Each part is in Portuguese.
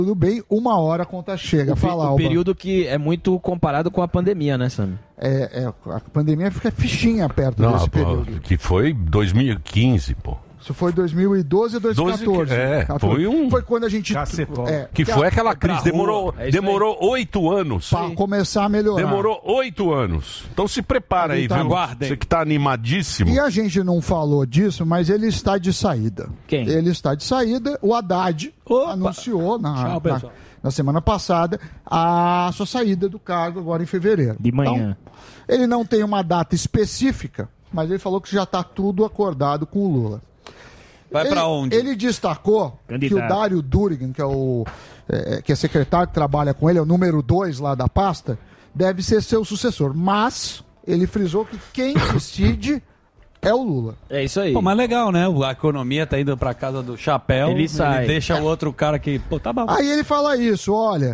Tudo bem, 1 hora a conta chega. O período que é muito comparado com a pandemia, né, Sam? A pandemia fica fichinha perto desse período. Que foi 2015, pô. Isso foi 2012 e 2014. Foi quando a gente... que foi aquela crise. Demorou 8 anos. Para começar a melhorar. Demorou 8 anos. Então se prepara aí, viu? Aguardem. Você que tá animadíssimo. E a gente não falou disso, mas ele está de saída. Quem? Ele está de saída. O Haddad anunciou na semana passada a sua saída do cargo agora em fevereiro. De manhã. Então, ele não tem uma data específica, mas ele falou que já está tudo acordado com o Lula. Vai pra onde? Ele destacou que o Dário Durigan, que é secretário que trabalha com ele, é o número 2 lá da pasta, deve ser seu sucessor. Mas ele frisou que quem decide é o Lula. É isso aí. Pô, mas legal, né? A economia tá indo pra casa do chapéu. Ele sai. Deixa o outro cara que... Pô, tá bom. Aí ele fala isso, olha...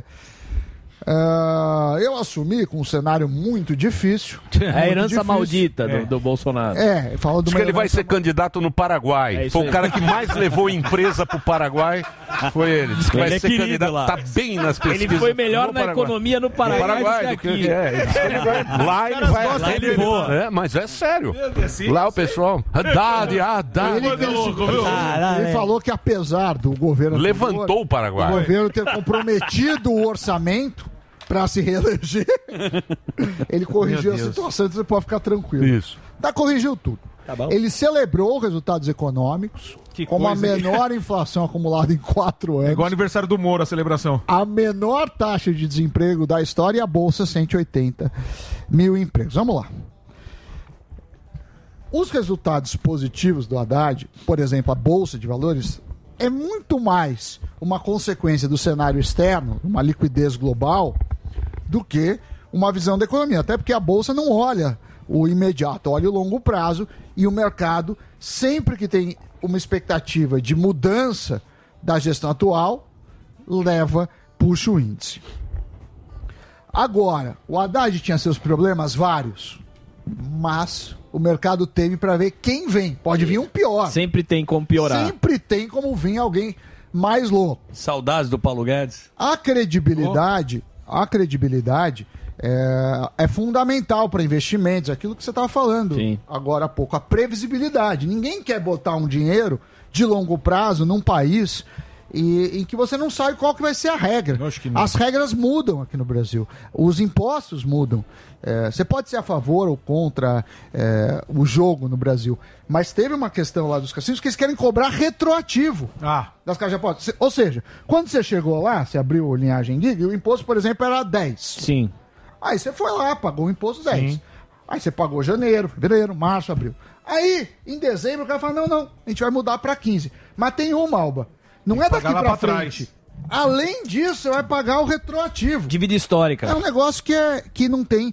eu assumi com um cenário muito difícil. É a herança maldita do Bolsonaro. Fala do Diz que ele vai ser candidato no Paraguai. Foi o cara que mais levou empresa pro Paraguai. Foi ele. Diz que vai ser candidato. Lá. Tá bem nas pesquisas. Ele foi melhor na economia no Paraguai do que aqui. Lá ele vai. Lá ele voa. Mas é sério. Lá o pessoal. Ele falou que apesar do governo... Levantou o Paraguai. O governo ter comprometido o orçamento para se reeleger, ele corrigiu a situação, então você pode ficar tranquilo. Isso. Corrigiu tudo. Tá bom. Ele celebrou resultados econômicos, com a menor inflação acumulada em 4 anos. Igual o aniversário do Moro, a celebração. A menor taxa de desemprego da história e a Bolsa 180 mil empregos. Vamos lá. Os resultados positivos do Haddad, por exemplo, a Bolsa de Valores, é muito mais uma consequência do cenário externo, uma liquidez global, do que uma visão da economia. Até porque a Bolsa não olha o imediato, olha o longo prazo, e o mercado, sempre que tem uma expectativa de mudança da gestão atual, puxa o índice. Agora, o Haddad tinha seus problemas vários, mas o mercado teme para ver quem vem. Pode vir um pior. Sempre tem como piorar. Sempre tem como vir alguém mais louco. Saudades do Paulo Guedes. A credibilidade é fundamental para investimentos, aquilo que você estava falando agora há pouco, a previsibilidade. Ninguém quer botar um dinheiro de longo prazo num país em que você não sabe qual que vai ser a regra. As regras mudam aqui no Brasil, os impostos mudam. Você pode ser a favor ou contra o jogo no Brasil, mas teve uma questão lá dos cassinos que eles querem cobrar retroativo das caixas de apostas. Ou seja, quando você chegou lá, você abriu a linhagem gig, o imposto, por exemplo, era 10. Sim. Aí você foi lá, pagou o imposto 10. Sim. Aí você pagou janeiro, fevereiro, março, abril. Aí, em dezembro, o cara fala, não, a gente vai mudar para 15. Mas tem uma, Alba. Não é daqui pra frente. Além disso, você vai pagar o retroativo. Dívida histórica. É um negócio que não tem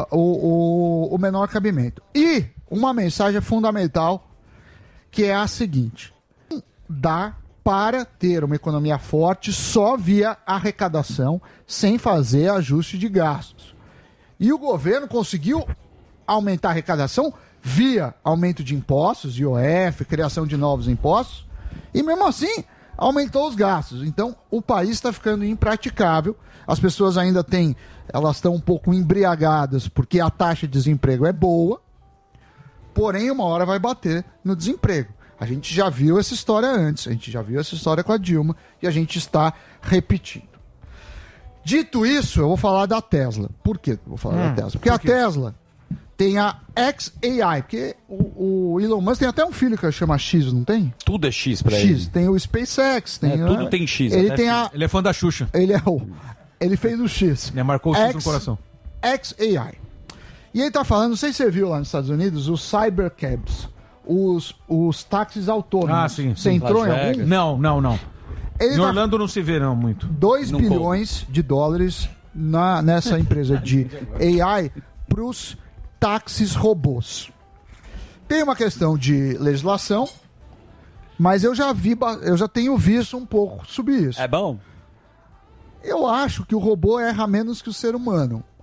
o menor cabimento. E uma mensagem fundamental, que é a seguinte. Dá para ter uma economia forte só via arrecadação, sem fazer ajuste de gastos. E o governo conseguiu aumentar a arrecadação via aumento de impostos, IOF, criação de novos impostos, e mesmo assim aumentou os gastos. Então, o país está ficando impraticável. As pessoas ainda elas estão um pouco embriagadas porque a taxa de desemprego é boa, porém, uma hora vai bater no desemprego. A gente já viu essa história antes, a gente já viu essa história com a Dilma e a gente está repetindo. Dito isso, eu vou falar da Tesla. Por que eu vou falar da Tesla? Porque a Tesla tem a xAI, porque o Elon Musk tem até um filho que chama X, não tem? Tudo é X pra ele. X, tem o SpaceX. Tudo tem X. Ele é fã da Xuxa. Ele fez o X. Ele marcou o X no coração. xAI. E ele tá falando, não sei se você viu lá nos Estados Unidos, os cybercabs, os táxis autônomos. Sim. Você entrou em algum? Não. Em Orlando não se vê não muito. 2 bilhões de dólares nessa empresa de AI para os táxis robôs. Tem uma questão de legislação, mas eu já tenho visto um pouco subir isso. É bom? Eu acho que o robô erra menos que o ser humano.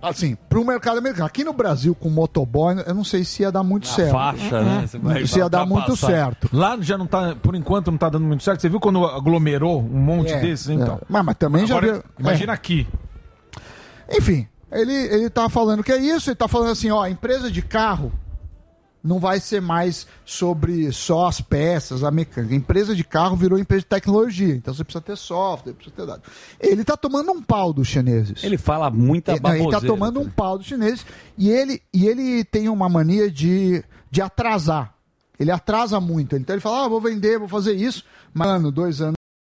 assim, pro mercado americano. Aqui no Brasil, com motoboy, eu não sei se ia dar muito certo. Faixa, né? Você vai Se ia dar muito certo. Lá já não tá, por enquanto não tá dando muito certo. Você viu quando aglomerou um monte desses, então? Mas também Agora, já viu. imagina aqui. Enfim, ele tá falando que é isso, ele tá falando assim, ó, a empresa de carro não vai ser mais sobre só as peças, a mecânica. A empresa de carro virou empresa de tecnologia, então você precisa ter software, precisa ter dados. Ele tá tomando um pau dos chineses. Ele fala muita baboseira. Ele tá tomando um pau dos chineses e ele tem uma mania de atrasar. Ele atrasa muito. Então ele fala, vou vender, vou fazer isso. Mano, 2 anos,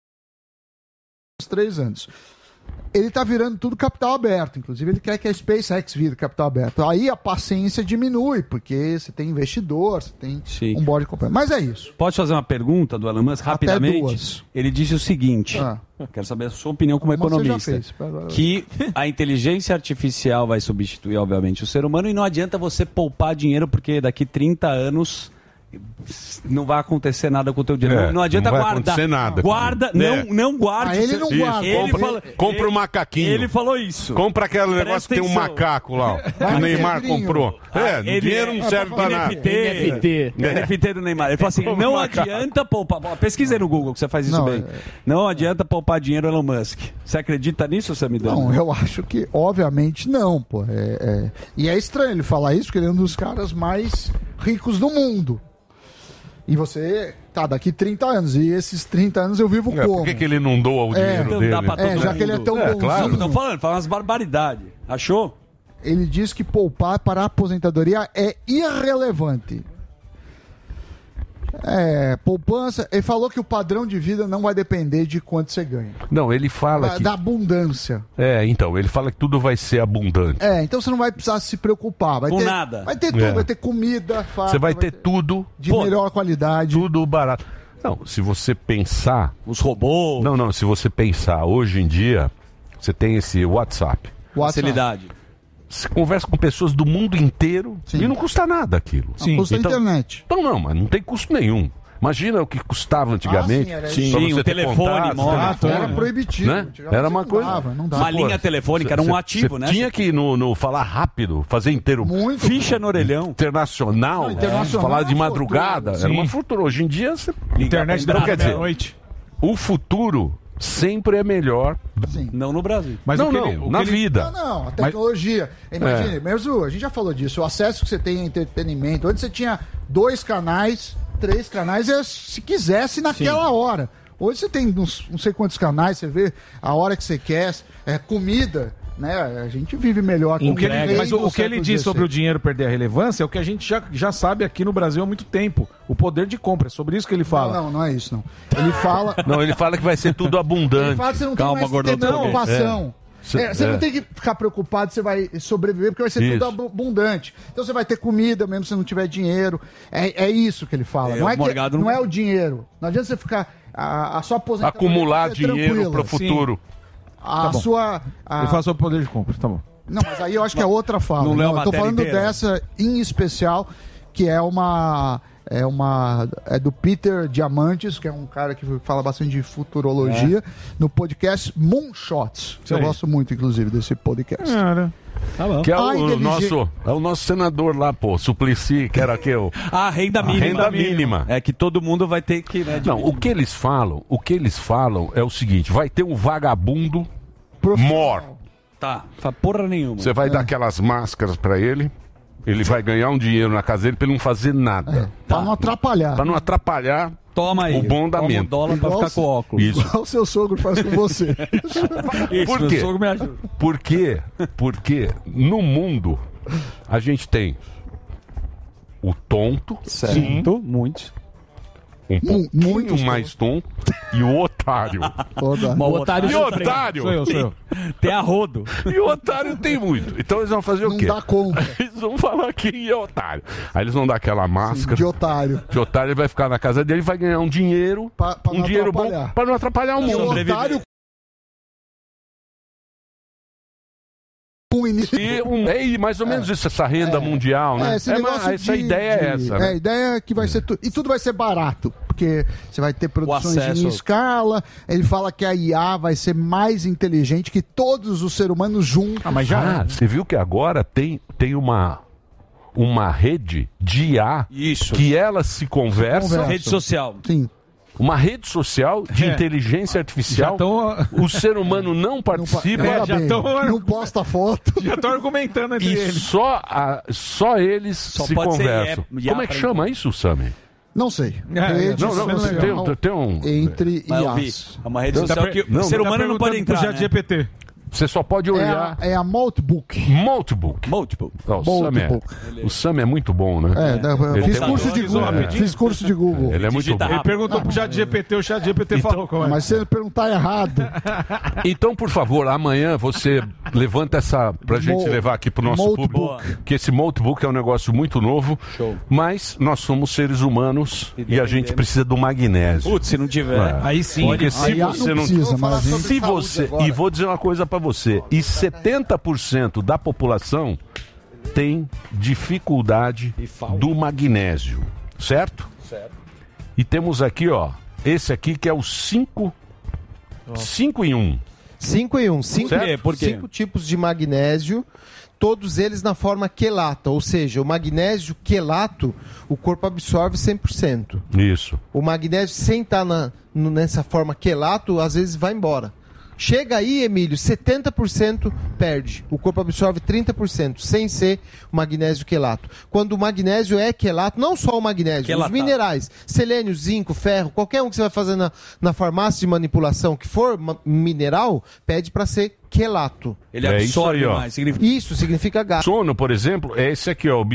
3 anos. Ele tá virando tudo capital aberto. Inclusive, ele quer que a SpaceX vire capital aberto. Aí a paciência diminui, porque você tem investidor, você tem um board de companhia. Mas é isso. Pode fazer uma pergunta do Elon Musk rapidamente? Até 2. Ele disse o seguinte, quero saber a sua opinião como economista, que a inteligência artificial vai substituir, obviamente, o ser humano e não adianta você poupar dinheiro, porque daqui 30 anos... não vai acontecer nada com o teu dinheiro. Não adianta não vai guardar. Acontecer nada. Guarda, não guarde. Ele não guarda. Compra o macaquinho. Ele falou isso. Compra aquele negócio que tem um macaco lá, ó, que o Neymar comprou. Dinheiro não serve pra nada. NFT do Neymar. Ele falou assim, não adianta poupar. Pesquisa aí no Google que você faz isso bem. Não adianta poupar dinheiro, Elon Musk. Você acredita nisso, Samidana? Não, eu acho que, obviamente, não, pô. E é estranho ele falar isso, porque ele é um dos caras mais ricos do mundo. E você, daqui 30 anos. E esses 30 anos eu vivo como? Por que ele não doa o dinheiro dele? Dá pra todo já mundo. que ele é tão bonzinho. Claro. Estão falando, fala umas barbaridades. Achou? Ele diz que poupar para a aposentadoria é irrelevante. Poupança. Ele falou que o padrão de vida não vai depender de quanto você ganha. Não, ele fala Da abundância. Então, ele fala que tudo vai ser abundante. Então você não vai precisar se preocupar. Vai Com ter nada. Vai ter tudo, vai ter comida, farta, Você vai ter tudo de melhor qualidade. Tudo barato. Não, se você pensar... Os robôs... Não, se você pensar, hoje em dia, você tem esse WhatsApp. Facilidade. Você conversa com pessoas do mundo inteiro e não custa nada aquilo. Sim. Custa então, internet. Então não, mas não tem custo nenhum. Imagina o que custava antigamente. O telefone, era proibitivo. Né? Era uma coisa. Não dava. Uma linha telefônica era um ativo, né? Tinha que no falar rápido, fazer inteiro. Ficha no orelhão. Internacional. Falar de madrugada. Era uma fortuna. Hoje em dia você. Internet da meia-noite. O futuro sempre é melhor. Sim. Não no Brasil. Mas na vida. Não, a tecnologia. Imagine, mesmo a gente já falou disso, o acesso que você tem a entretenimento. Antes você tinha 2 canais, 3 canais, se quisesse naquela hora. Hoje você tem não sei quantos canais, você vê a hora que você quer, comida. Né? A gente vive melhor com Mas o que ele diz sobre o dinheiro perder a relevância é o que a gente já sabe aqui no Brasil há muito tempo. O poder de compra, é sobre isso que ele fala. Não é isso, não. Ele fala... Não, ele fala que vai ser tudo abundante. Ele fala que você não tem mais que ter preocupação. Você não tem que ficar preocupado se você vai sobreviver, porque vai ser tudo abundante. Então você vai ter comida, mesmo se não tiver dinheiro. É isso que ele fala. Não é o dinheiro. Não adianta você ficar... A sua aposentadoria acumular dinheiro para o futuro. Ele fala sobre o poder de compra, tá bom. Não, mas aí eu acho que é outra fala. Eu tô falando dessa em especial, que é do Peter Diamandis, que é um cara que fala bastante de futurologia, no podcast Moonshots. Eu gosto muito, inclusive, desse podcast. Tá bom. Que é o nosso senador lá, Suplicy, que era a renda mínima. Renda mínima. É que todo mundo vai ter que... Né, não, o que eles falam é o seguinte, vai ter um vagabundo mor. Tá, porra nenhuma. Você vai dar aquelas máscaras pra ele vai ganhar um dinheiro na casa dele pra ele não fazer nada. Pra não atrapalhar. Pra não atrapalhar o bom andamento. Toma o dólar pra ficar com óculos. Isso. Igual o seu sogro faz com você. Por quê? Meu sogro me ajuda. Por quê? Porque no mundo a gente tem o tonto. Certo, muitos. Um pouquinho mais tonto e o otário. Sou eu. Tem arrodo. E o otário tem muito. Então eles vão fazer o quê? Não dá conta. Eles vão falar quem é otário. Aí eles vão dar aquela máscara. De otário. De otário, ele vai ficar na casa dele e vai ganhar um dinheiro. Um dinheiro bom pra não atrapalhar o mundo. O otário E mais ou menos isso, essa renda mundial, né? A ideia é que vai ser tudo. E tudo vai ser barato. porque você vai ter produções em escala. Ele fala que a IA vai ser mais inteligente que todos os seres humanos juntos. Mas já você viu que agora tem uma rede de IA que elas se conversam. Rede social. Sim. Uma rede social de inteligência artificial. O ser humano não participa. Não posta foto. Já estão argumentando entre eles. Só eles se conversam. Como é que chama isso, Sami? Não sei. Tem um... Entre IAs. É uma rede social que o ser humano não pode entrar, né? GPT. Você só pode olhar... É a Notebook. O Sam é muito bom, né? Fiz curso de Google. Fiz curso de Google. Ele é muito bom. Ele perguntou pro ChatGPT, o ChatGPT falou como é. Mas se ele perguntar errado... Então, por favor, amanhã você levanta essa... Pra gente levar aqui pro nosso público. Que esse Notebook é um negócio muito novo. Show. Mas nós somos seres humanos e a gente precisa do magnésio. Putz, se não tiver... Aí sim. Porque se você não... Se você... E vou dizer uma coisa pra você. E 70% da população tem dificuldade do magnésio. Certo? Certo. E temos aqui, ó, esse aqui que é o 5 em 1. 5 em 1. Por quê? 5 tipos de magnésio, todos eles na forma quelata, ou seja, o magnésio quelato, o corpo absorve 100%. Isso. O magnésio sem estar nessa forma quelato, às vezes vai embora. Chega aí, Emílio, 70% perde. O corpo absorve 30%, sem ser o magnésio quelato. Quando o magnésio é quelato, não só o magnésio, os minerais, selênio, zinco, ferro, qualquer um que você vai fazer na farmácia de manipulação que for mineral, pede para ser quelato. Ele absorve mais. Isso significa gás. Sono, por exemplo, é esse aqui, ó, o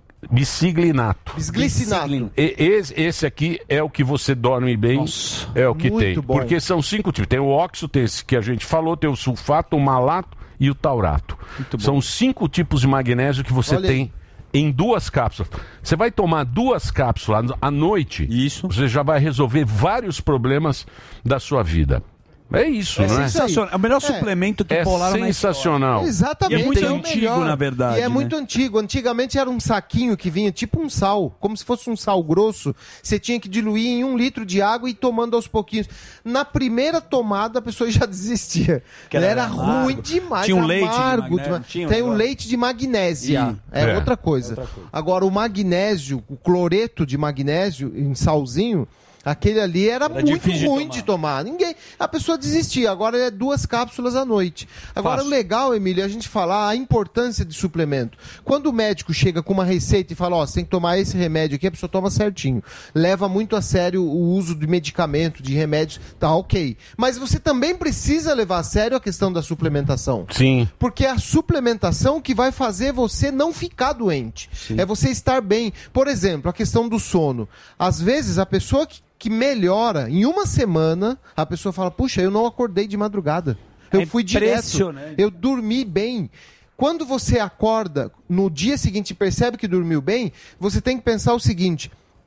biciclinato. Bisglicinato. Esse aqui é o que você dorme bem. Nossa, é o que tem. bom. Porque são 5 tipos. Tem o óxido, tem esse que a gente falou, tem o sulfato, o malato e o taurato. São 5 tipos de magnésio que você tem em 2 cápsulas. Você vai tomar 2 cápsulas à noite, você já vai resolver vários problemas da sua vida. É isso, não é? Sensacional. É o melhor suplemento que polaram na história. Sensacional. Exatamente. E é muito antigo, na verdade. E é muito antigo. Antigamente era um saquinho que vinha tipo um sal, como se fosse um sal grosso. Você tinha que diluir em 1 litro de água e ir tomando aos pouquinhos. Na primeira tomada, a pessoa já desistia. Era ruim demais. Tinha um amargo leite de Tem o leite de magnésia. Outra coisa. Agora, o magnésio, o cloreto de magnésio em salzinho, aquele ali era muito ruim de tomar. A pessoa desistia. Agora é 2 cápsulas à noite. Agora, o legal, Emílio, é a gente falar a importância de suplemento. Quando o médico chega com uma receita e fala, você tem que tomar esse remédio aqui, a pessoa toma certinho. Leva muito a sério o uso de medicamento, de remédios, tá ok. Mas você também precisa levar a sério a questão da suplementação. Sim. Porque é a suplementação que vai fazer você não ficar doente. Sim. É você estar bem. Por exemplo, a questão do sono. Às vezes, a pessoa que melhora, em 1 semana, a pessoa fala, puxa, eu não acordei de madrugada. Eu fui direto, eu dormi bem. Quando você acorda, no dia seguinte percebe que dormiu bem, você tem que pensar o seguinte,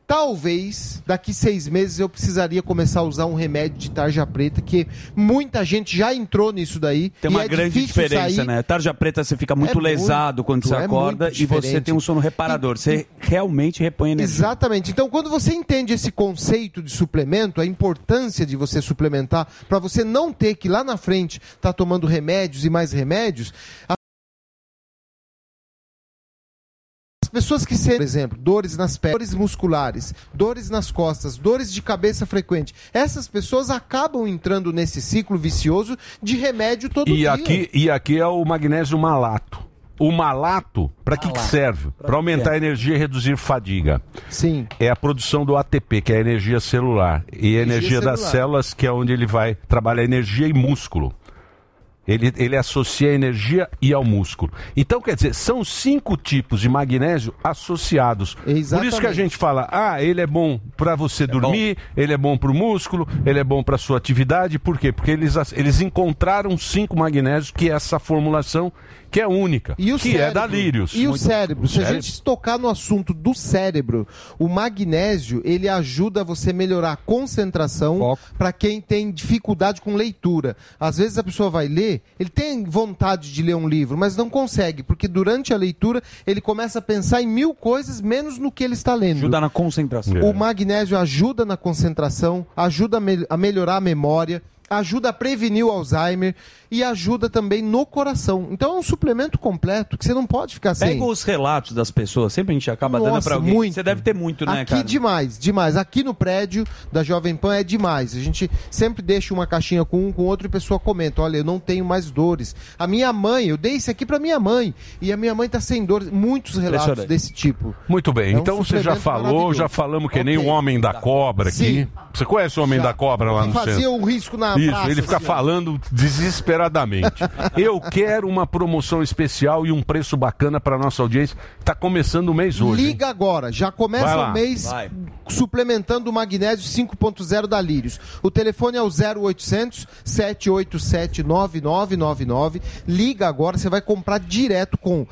talvez daqui 6 meses eu precisaria começar a usar um remédio de tarja preta, que muita gente já entrou nisso daí. Tem uma grande diferença, né? Tarja preta você fica muito lesado quando você acorda e você tem um sono reparador. Você realmente repõe energia. Exatamente. Então, quando você entende esse conceito de suplemento, a importância de você suplementar, para você não ter que lá na frente estar tomando remédios e mais remédios... Pessoas que por exemplo, dores nas pernas, dores musculares, dores nas costas, dores de cabeça frequente, essas pessoas acabam entrando nesse ciclo vicioso de remédio todo dia. E aqui é o magnésio malato. O malato, para que serve? Para aumentar a energia e reduzir fadiga. Sim. É a produção do ATP, que é a energia celular. E a energia das células, que é onde ele vai trabalhar energia e músculo. Ele associa a energia e ao músculo. Então, quer dizer, são 5 tipos de magnésio associados. Exatamente. Por isso que a gente fala, ele é bom para você dormir, ele é bom para o músculo, ele é bom para a sua atividade. Por quê? Porque eles encontraram 5 magnésios, que é essa formulação que é única, que cérebro, é da Lírios. E o cérebro, se a gente tocar no assunto do cérebro, o magnésio, ele ajuda você a melhorar a concentração para quem tem dificuldade com leitura. Às vezes a pessoa vai ler ler, ele tem vontade de ler um livro, mas não consegue, porque durante a leitura ele começa a pensar em 1000 coisas, menos no que ele está lendo. Ajuda na concentração. O magnésio ajuda na concentração, ajuda a melhorar a memória, ajuda a prevenir o Alzheimer e ajuda também no coração. Então é um suplemento completo que você não pode ficar sem. Pega os relatos das pessoas, sempre a gente acaba dando pra alguém. Muito. Você deve ter muito, né, aqui, cara? demais. Aqui no prédio da Jovem Pan é demais. A gente sempre deixa uma caixinha com um, com outro e a pessoa comenta, olha, eu não tenho mais dores. A minha mãe, eu dei isso aqui pra minha mãe e a minha mãe tá sem dores. Muitos relatos desse tipo. Muito bem, É um então você já falou, já falamos que nem o Homem da Cobra aqui. Sim. Você conhece o Homem da Cobra lá no centro? Fazia um risco na Isso, praça, ele fica assim, ó. falando desesperadamente. Eu quero uma promoção especial e um preço bacana para nossa audiência. Tá começando o mês hoje. Liga agora, já começa o mês suplementando o magnésio 5.0 da Lírios. O telefone é o 0800 787 9999. Liga agora, você vai comprar direto com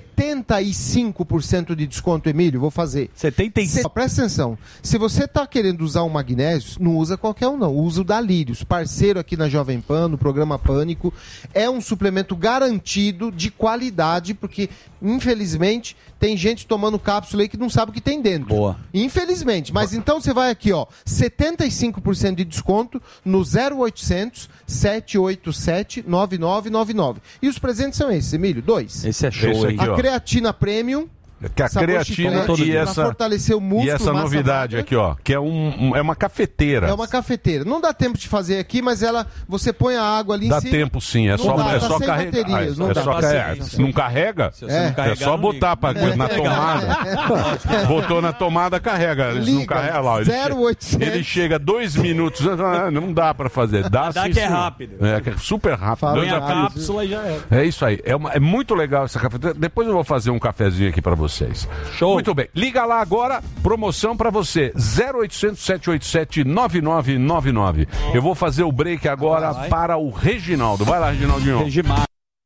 75% de desconto, Emílio. Vou fazer. 75%. Presta atenção. Se você tá querendo usar um magnésio, não usa qualquer um não. Usa o da Lírios, parceiro aqui na Jovem Pan, no programa Pânico. É um suplemento garantido de qualidade, porque infelizmente tem gente tomando cápsula aí que não sabe o que tem dentro. Boa. Infelizmente. Mas então você vai aqui, ó, 75% de desconto no 0800 787 9999. E os presentes são esses, Emílio, 2. Esse é show, Esse hein? aqui, ó. A creatina premium. Que a sabor creatina chiclete, e pra essa, fortalecer o músculo, e essa massa novidade magra. aqui, ó, que é é uma cafeteira. É uma cafeteira. Não dá tempo de fazer aqui, mas você põe a água ali em Dá cima. tempo sim, é Não só, dá, é tá só sem carregar. bateria, não É dá. só carregar. Se não carrega, Se você não carregar, é só não botar na tomada. Botou na tomada, carrega. Eles não Liga, carregam lá. 0800. Ele chega 2 minutos, não dá pra fazer. Dá Dá sim, que é sim. rápido. É, que é super rápido. Fala Eu Põe já a rápido. cápsula e já era. É isso aí. É muito legal essa cafeteira. Depois eu vou fazer um cafezinho aqui pra vocês. Show. Muito bem. Liga lá agora. Promoção pra você. 0800 787 9999. Eu vou fazer o break agora para o Reginaldo. Vai lá, Reginaldinho. Regimar.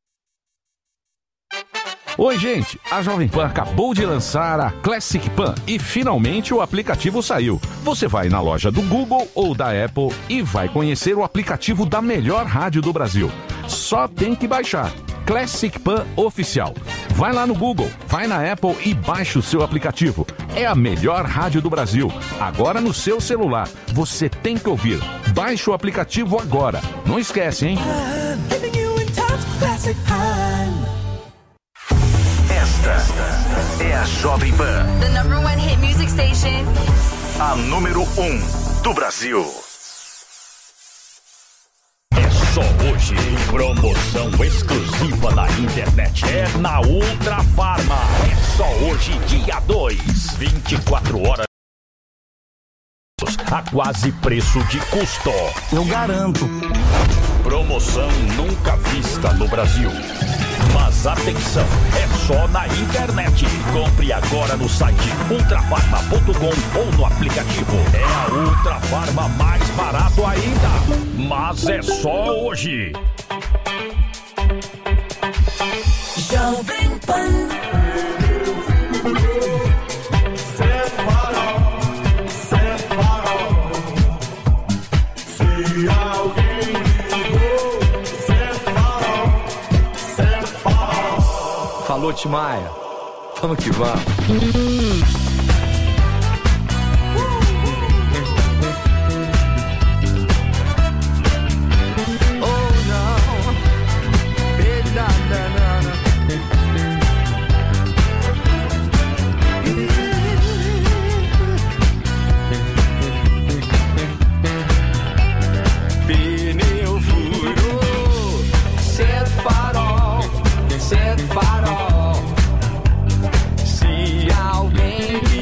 Oi, gente! A Jovem Pan acabou de lançar a Classic Pan e finalmente o aplicativo saiu. Você vai na loja do Google ou da Apple e vai conhecer o aplicativo da melhor rádio do Brasil. Só tem que baixar. Classic Pan Oficial. Vai lá no Google, vai na Apple e baixa o seu aplicativo. É a melhor rádio do Brasil. Agora no seu celular. Você tem que ouvir. Baixe o aplicativo agora. Não esquece, hein? Esta é a Jovem Pan. The number one hit music station. A número 1 do Brasil. Só hoje, promoção exclusiva na internet. É na Ultra Farma. É só hoje, dia 2. 24 horas a quase preço de custo. Eu garanto. Promoção nunca vista no Brasil. Mas atenção, é só na internet. Compre agora no site ultrafarma.com ou no aplicativo. É a Ultra Farma mais barato ainda. Mas é só hoje. Jovem Pan. Se alguém ligou, Falou, Timaya. Vamos que vamos. Pneu furou, sete farol, sete farol. Se alguém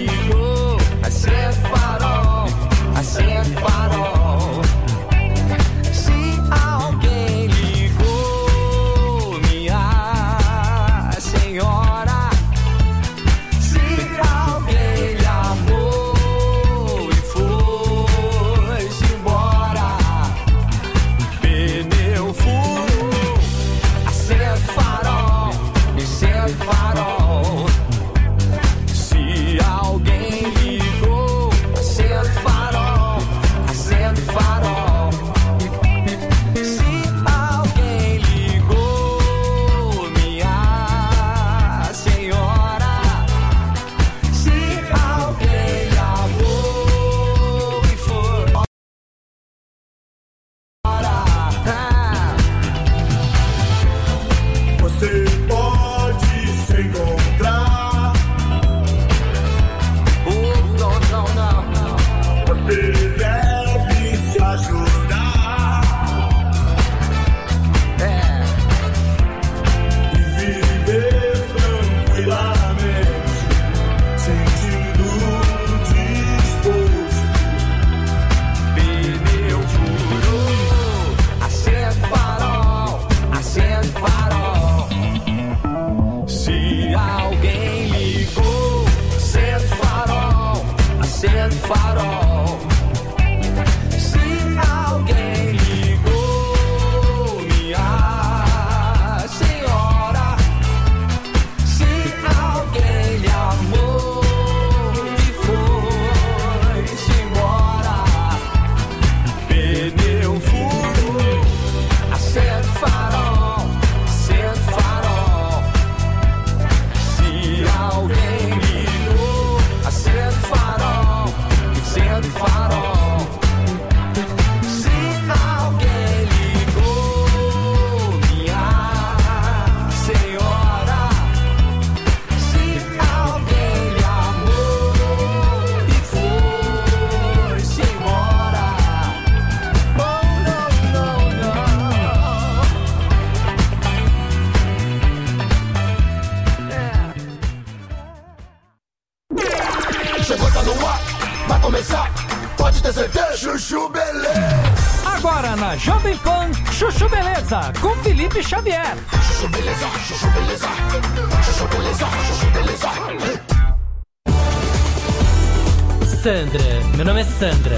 Na Jovem Pan, Chuchu Beleza, com Felipe Xavier. Chuchu Beleza, Chuchu Beleza, Chuchu Beleza, Chuchu Beleza. Sandra, meu nome é Sandra.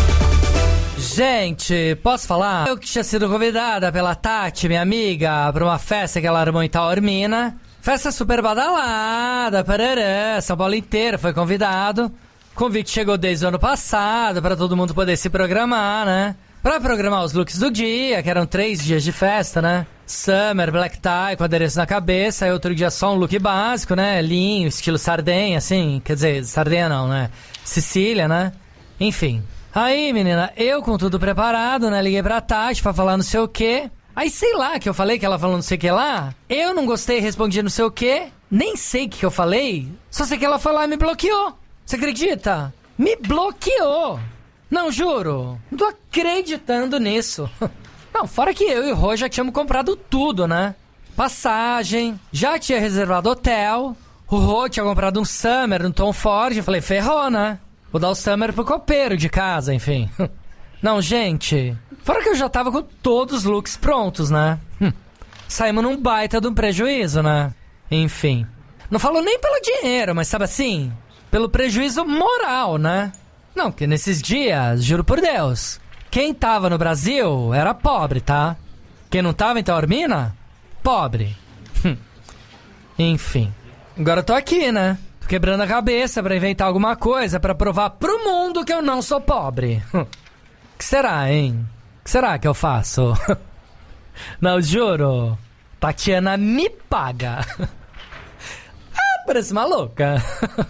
Gente, posso falar? Eu que tinha sido convidada pela Tati, minha amiga, pra uma festa que ela armou em Taormina. Festa super badalada, parará, São Paulo inteiro foi convidado. O convite chegou desde o ano passado, pra todo mundo poder se programar, né? Pra programar os looks do dia, que eram 3 dias de festa, né? Summer, black tie, com adereço na cabeça, aí outro dia só um look básico, né? Linho, estilo Sardenha, assim, quer dizer, Sardenha não, né? Sicília, né? Enfim. Aí, menina, eu com tudo preparado, né? Liguei pra Tati pra falar não sei o quê. Aí, sei lá, que eu falei que ela falou não sei o que lá. Eu não gostei, respondi não sei o quê. Nem sei o que eu falei. Só sei que ela foi lá e me bloqueou. Você acredita? Me bloqueou. Não, juro. Não tô acreditando nisso. Não, fora que eu e o Rô já tínhamos comprado tudo, né? Passagem, já tinha reservado hotel. O Rô tinha comprado um Summer no Tom Ford. Eu falei, ferrou, né? Vou dar o Summer pro copeiro de casa, enfim. Não, gente. Fora que eu já tava com todos os looks prontos, né? Saímos num baita de um prejuízo, né? Enfim. Não falo nem pelo dinheiro, mas sabe assim? Pelo prejuízo moral, né? Não, porque nesses dias, juro por Deus, quem tava no Brasil era pobre, tá? Quem não tava em Taormina, pobre. Enfim. Agora eu tô aqui, né? Tô quebrando a cabeça pra inventar alguma coisa pra provar pro mundo que eu não sou pobre. Que será, hein? Que será que eu faço? Não, juro. Tatiana me paga. Ah, parece maluca.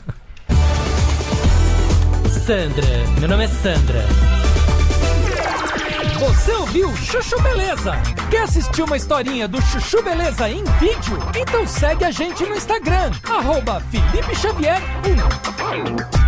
Sandra, meu nome é Sandra. Você ouviu Chuchu Beleza? Quer assistir uma historinha do Chuchu Beleza em vídeo? Então segue a gente no Instagram, @FelipeXavier1.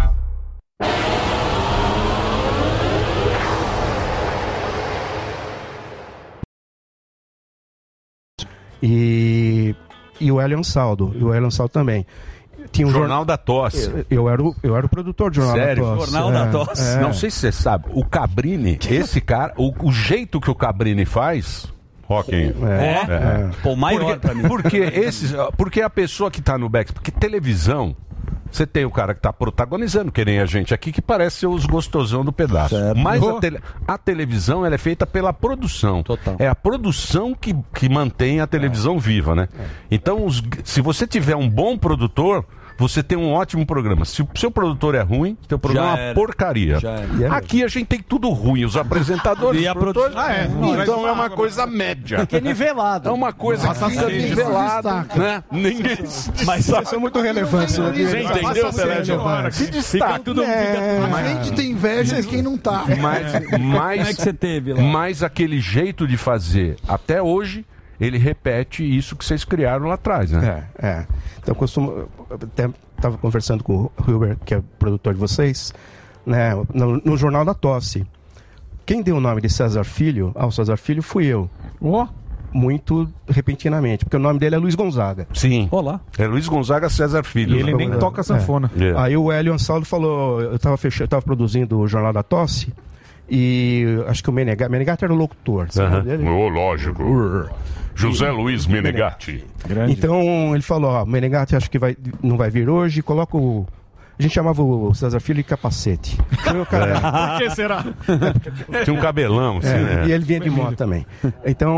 E o Hélio Ansaldo. E o Hélio Ansaldo também. Tinha um Jornal da Tosse. Eu era o produtor do Jornal Sério? da Tosse. Jornal da Tosse. Não sei se você sabe, o Cabrini, esse cara, o jeito que o Cabrini faz... Roquinho. Pô, maior pra mim. Porque a pessoa que tá no back... Porque televisão... Você tem o cara que tá protagonizando, que nem a gente aqui, que parece ser os gostosão do pedaço. Certo. Mas a televisão, ela é feita pela produção. Total. É a produção que mantém a televisão viva, né? Então, se você tiver um bom produtor, você tem um ótimo programa. Se o seu produtor é ruim, seu programa é uma porcaria. Aqui a gente tem tudo ruim. Os apresentadores, os produtores... Então é uma coisa média. Porque é nivelado. É uma coisa que fica nivelada, né? Ninguém... Mas isso é muito relevante. Você entendeu, Pelé? Se destaca. A gente tem inveja de quem não tá. Como é que você teve lá? Mas aquele jeito de fazer, até hoje, ele repete isso que vocês criaram lá atrás, né? Então, até estava conversando com o Hilbert, que é produtor de vocês, né, no Jornal da Tosse. Quem deu o nome de César Filho ao César Filho fui eu. Muito repentinamente, porque o nome dele é Luiz Gonzaga. Sim. Olá. É Luiz Gonzaga César Filho. E ele nem toca sanfona. Aí o Hélio Ansaldo falou, eu estava produzindo o Jornal da Tosse, e acho que o Menegatti era o locutor. Lógico. José Luiz Menegatti. Então ele falou, Menegatti acho que não vai vir hoje, coloca o... A gente chamava o César Filho de capacete. Então, Por que será? Tinha um cabelão, assim, né? E ele vinha de moto também. Então,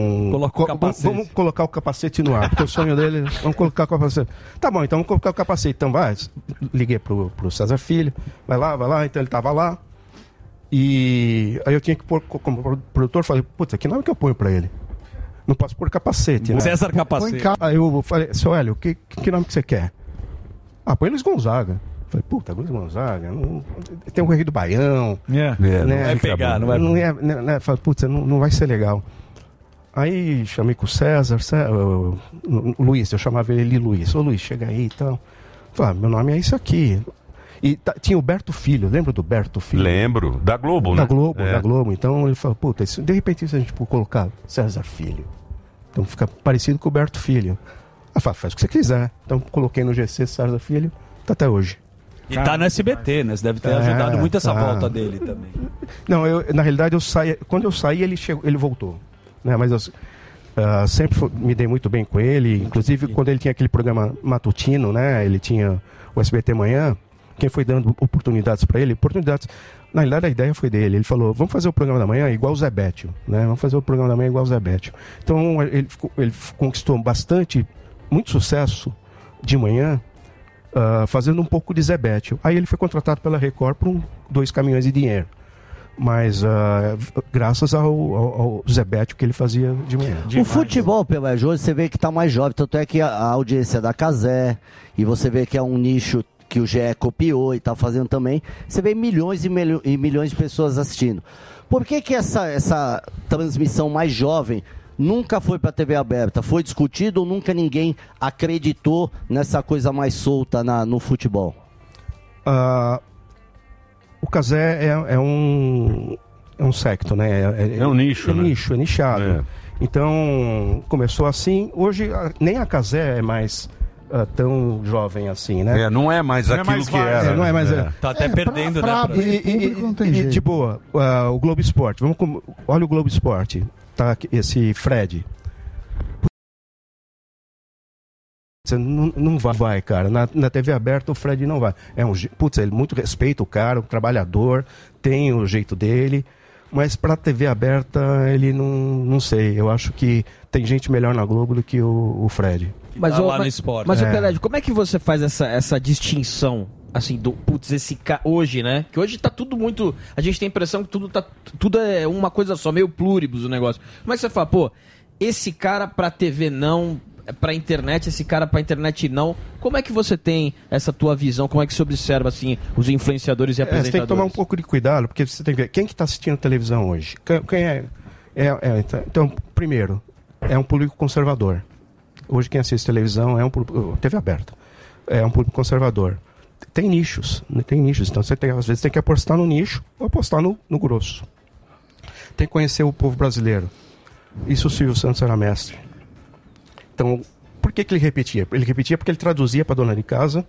vamos colocar o capacete no ar, porque o sonho dele, vamos colocar o capacete. Tá bom, então vamos colocar o capacete. Então vai, liguei pro César Filho, vai lá, então ele tava lá. E aí eu tinha que pôr, como produtor, falei, puta, que nome que eu ponho pra ele? Não posso pôr capacete, né? César Capacete. Aí eu falei, seu Hélio, que nome que você quer? Põe Luiz Gonzaga. Falei, puta, Luiz Gonzaga, tem um Correio do Baião. Não vai pegar, não vai. Falei, puta, não vai ser legal. Aí chamei com o César, o Luiz, eu chamava ele Luiz. Ô Luiz, chega aí e tal. Falei, meu nome é isso aqui. E tinha o Berto Filho, lembra do Berto Filho? Lembro, da Globo, né? Da Globo. Então ele falou, puta, de repente se a gente colocar César Filho, então fica parecido com o Berto Filho. Faz o que você quiser. Então coloquei no GC César Filho, tá até hoje. E tá no SBT, né? Você deve ter ajudado muito essa volta dele também. Não, na realidade, quando eu saí, ele voltou. Né? Mas eu sempre me dei muito bem com ele. Inclusive, quando ele tinha aquele programa matutino, né? Ele tinha o SBT Manhã. Quem foi dando oportunidades para ele? Na realidade, a ideia foi dele. Ele falou, vamos fazer o programa da manhã igual o Zé Bétio. Né? Vamos fazer o programa da manhã igual o Zé Bétio. Então, ele conquistou muito sucesso de manhã, fazendo um pouco de Zé Bétio. Aí ele foi contratado pela Record por 2 caminhões de dinheiro. Mas graças ao Zé Bétio que ele fazia de manhã. O futebol, Pelé, hoje você vê que está mais jovem, tanto é que a audiência da Cazé, e você vê que é um nicho que o GE copiou e está fazendo também, você vê milhões e milhões de pessoas assistindo. Por que essa transmissão mais jovem nunca foi para a TV aberta? Foi discutido ou nunca ninguém acreditou nessa coisa mais solta no futebol? O Cazé é um secto, né? É um nicho, né? É nichado. Então, começou assim. Hoje, nem a Cazé é mais tão jovem assim, né? Não é mais aquilo que era. Não é mais. Tá até perdendo, né? E de boa, o Globo Esporte. Olha o Globo Esporte. Tá esse Fred. Você não vai, cara. Na TV aberta o Fred não vai. Ele muito respeita o cara, o trabalhador, tem o jeito dele. Mas pra TV aberta, ele não sei. Eu acho que tem gente melhor na Globo do que o Fred. Mas lá no esporte. Mas, Pelé, como é que você faz essa distinção, assim, esse cara hoje, né? Que hoje tá tudo muito... A gente tem a impressão que tudo é uma coisa só, meio pluribus o negócio. Como é que você fala, esse cara pra TV não, pra internet, esse cara pra internet não. Como é que você tem essa tua visão? Como é que você observa, assim, os influenciadores e apresentadores? Você tem que tomar um pouco de cuidado, porque você tem que ver quem que tá assistindo televisão hoje. Quem é? Então, primeiro, é um público conservador. Hoje quem assiste televisão é TV aberta. É um público conservador. Tem nichos, então às vezes tem que apostar no nicho ou apostar no grosso. Tem que conhecer o povo brasileiro. Isso o Silvio Santos era mestre. Então, por que ele repetia? Ele repetia porque ele traduzia para dona de casa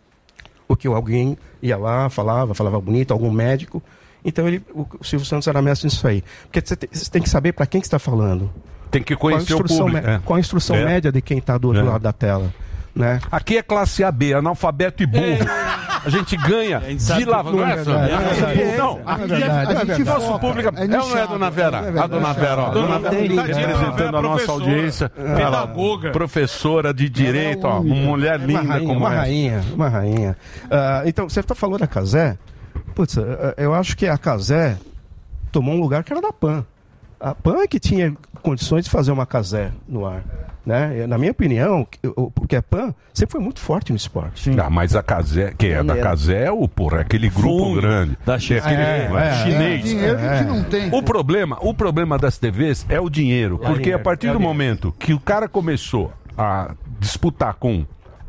o que alguém ia lá, falava bonito, algum médico. Então o Silvio Santos era mestre nisso aí. Porque você tem que saber para quem que está falando. Tem que conhecer o público. Qual a instrução média de quem está do outro lado da tela? Né? Aqui é classe AB, analfabeto e burro. A gente ganha de lá. Não é, não, aqui nosso público. Não é a dona Vera. A dona Vera, ó. Dona Vera representando a nossa audiência. Pedagoga. Professora de direito, ó. Uma mulher linda como essa. Uma rainha. Então, você falou da Cazé. Putz, eu acho que a Cazé tomou um lugar que era da PAN. A PAN é que tinha condições de fazer uma Cazé no ar. Né? Na minha opinião, porque a PAN sempre foi muito forte no esporte. Mas a Cazé, da Cazé é aquele grupo grande. Da chinês. Dinheiro que a gente não tem. O problema das TVs é o dinheiro. Porque a partir do momento que o cara começou a disputar com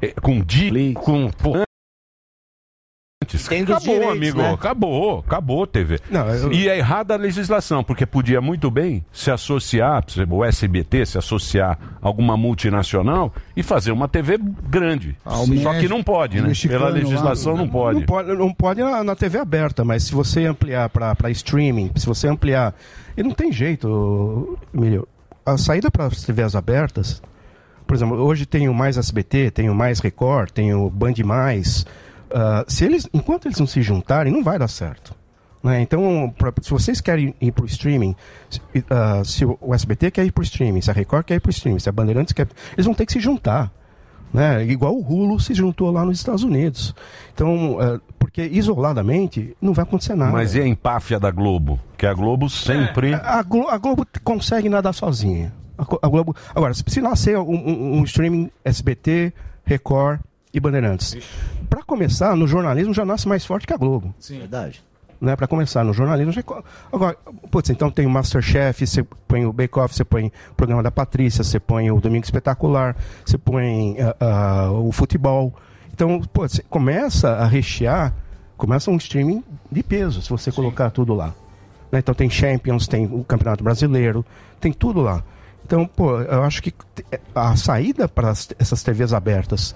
acabou, direitos, amigo. Né? Acabou, TV. E é errada a legislação, porque podia muito bem se associar, o SBT, se associar a alguma multinacional e fazer uma TV grande. Só que não pode, né? Pela legislação não pode. Não pode na TV aberta, mas se você ampliar para streaming, se você ampliar... E não tem jeito, Emílio. A saída para as TVs abertas, por exemplo, hoje tem o Mais SBT, tem o Mais Record, tem o Band Mais... enquanto eles não se juntarem, não vai dar certo. Né? Então, se vocês querem ir para o streaming, se o SBT quer ir para o streaming, se a Record quer ir para o streaming, se a Bandeirantes quer... Eles vão ter que se juntar. Né? Igual o Hulu se juntou lá nos Estados Unidos. Então, porque isoladamente não vai acontecer nada. Mas e a empáfia da Globo? Que a Globo sempre... A Globo consegue nadar sozinha. A Globo... Agora, se nascer um streaming SBT, Record e Bandeirantes... Para começar, no jornalismo já nasce mais forte que a Globo. Sim, verdade. Né? Para começar, no jornalismo já... Agora, então tem o Masterchef, você põe o Bake Off, você põe o programa da Patrícia, você põe o Domingo Espetacular, você põe o futebol. Então, você começa a rechear, começa um streaming de peso, se você colocar tudo lá. Né? Então tem Champions, tem o Campeonato Brasileiro, tem tudo lá. Então, eu acho que a saída para essas TVs abertas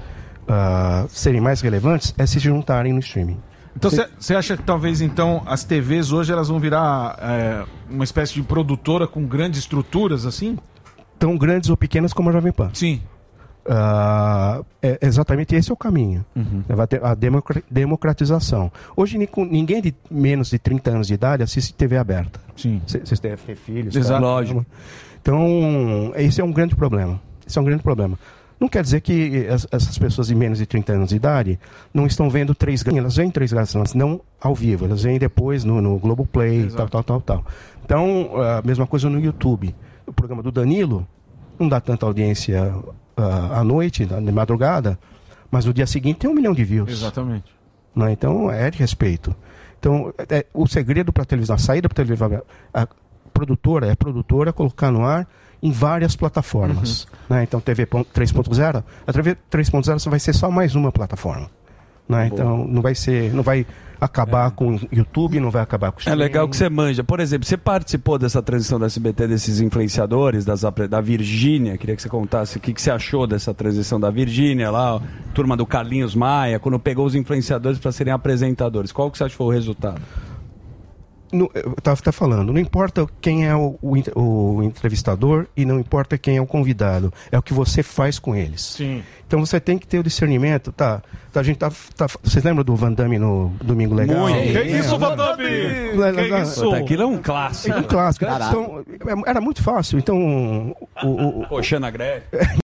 serem mais relevantes é se juntarem no streaming. Então você acha que talvez então as TVs hoje elas vão virar uma espécie de produtora com grandes estruturas assim? Tão grandes ou pequenas como a Jovem Pan. Sim. Exatamente esse é o caminho. Vai ter a democratização. Hoje ninguém de menos de 30 anos de idade assiste TV aberta. Sim. Vocês têm filhos. Exato. Lógico. Então, esse é um grande problema. Não quer dizer que essas pessoas de menos de 30 anos de idade não estão vendo 3 graus. Elas veem 3 graus, mas não ao vivo. Elas veem depois no Globoplay, tal. Então, a mesma coisa no YouTube. O programa do Danilo não dá tanta audiência à noite, de madrugada, mas no dia seguinte tem 1 milhão de views. Exatamente. Né? Então, é de respeito. Então, o segredo para a televisão, a saída para a televisão, a produtora colocar no ar em várias plataformas. Né? Então, TV 3.0, a TV 3.0 vai ser só mais uma plataforma. Né? Então, não vai acabar com o YouTube, não vai acabar com o streaming. É legal que você manja. Por exemplo, você participou dessa transição da SBT, desses influenciadores, da Virgínia. Queria que você contasse o que você achou dessa transição da Virgínia, lá, turma do Carlinhos Maia, quando pegou os influenciadores para serem apresentadores. Qual que você acha que foi o resultado? Eu estava falando, não importa quem é o entrevistador e não importa quem é o convidado, é o que você faz com eles. Sim. Então você tem que ter o discernimento, a gente vocês lembram do Van Damme no Domingo Legal? Muito. Que isso, Van Damme? Que isso? Aquilo é um clássico. É um clássico. Então, era muito fácil. Então, Oxana Gretchen.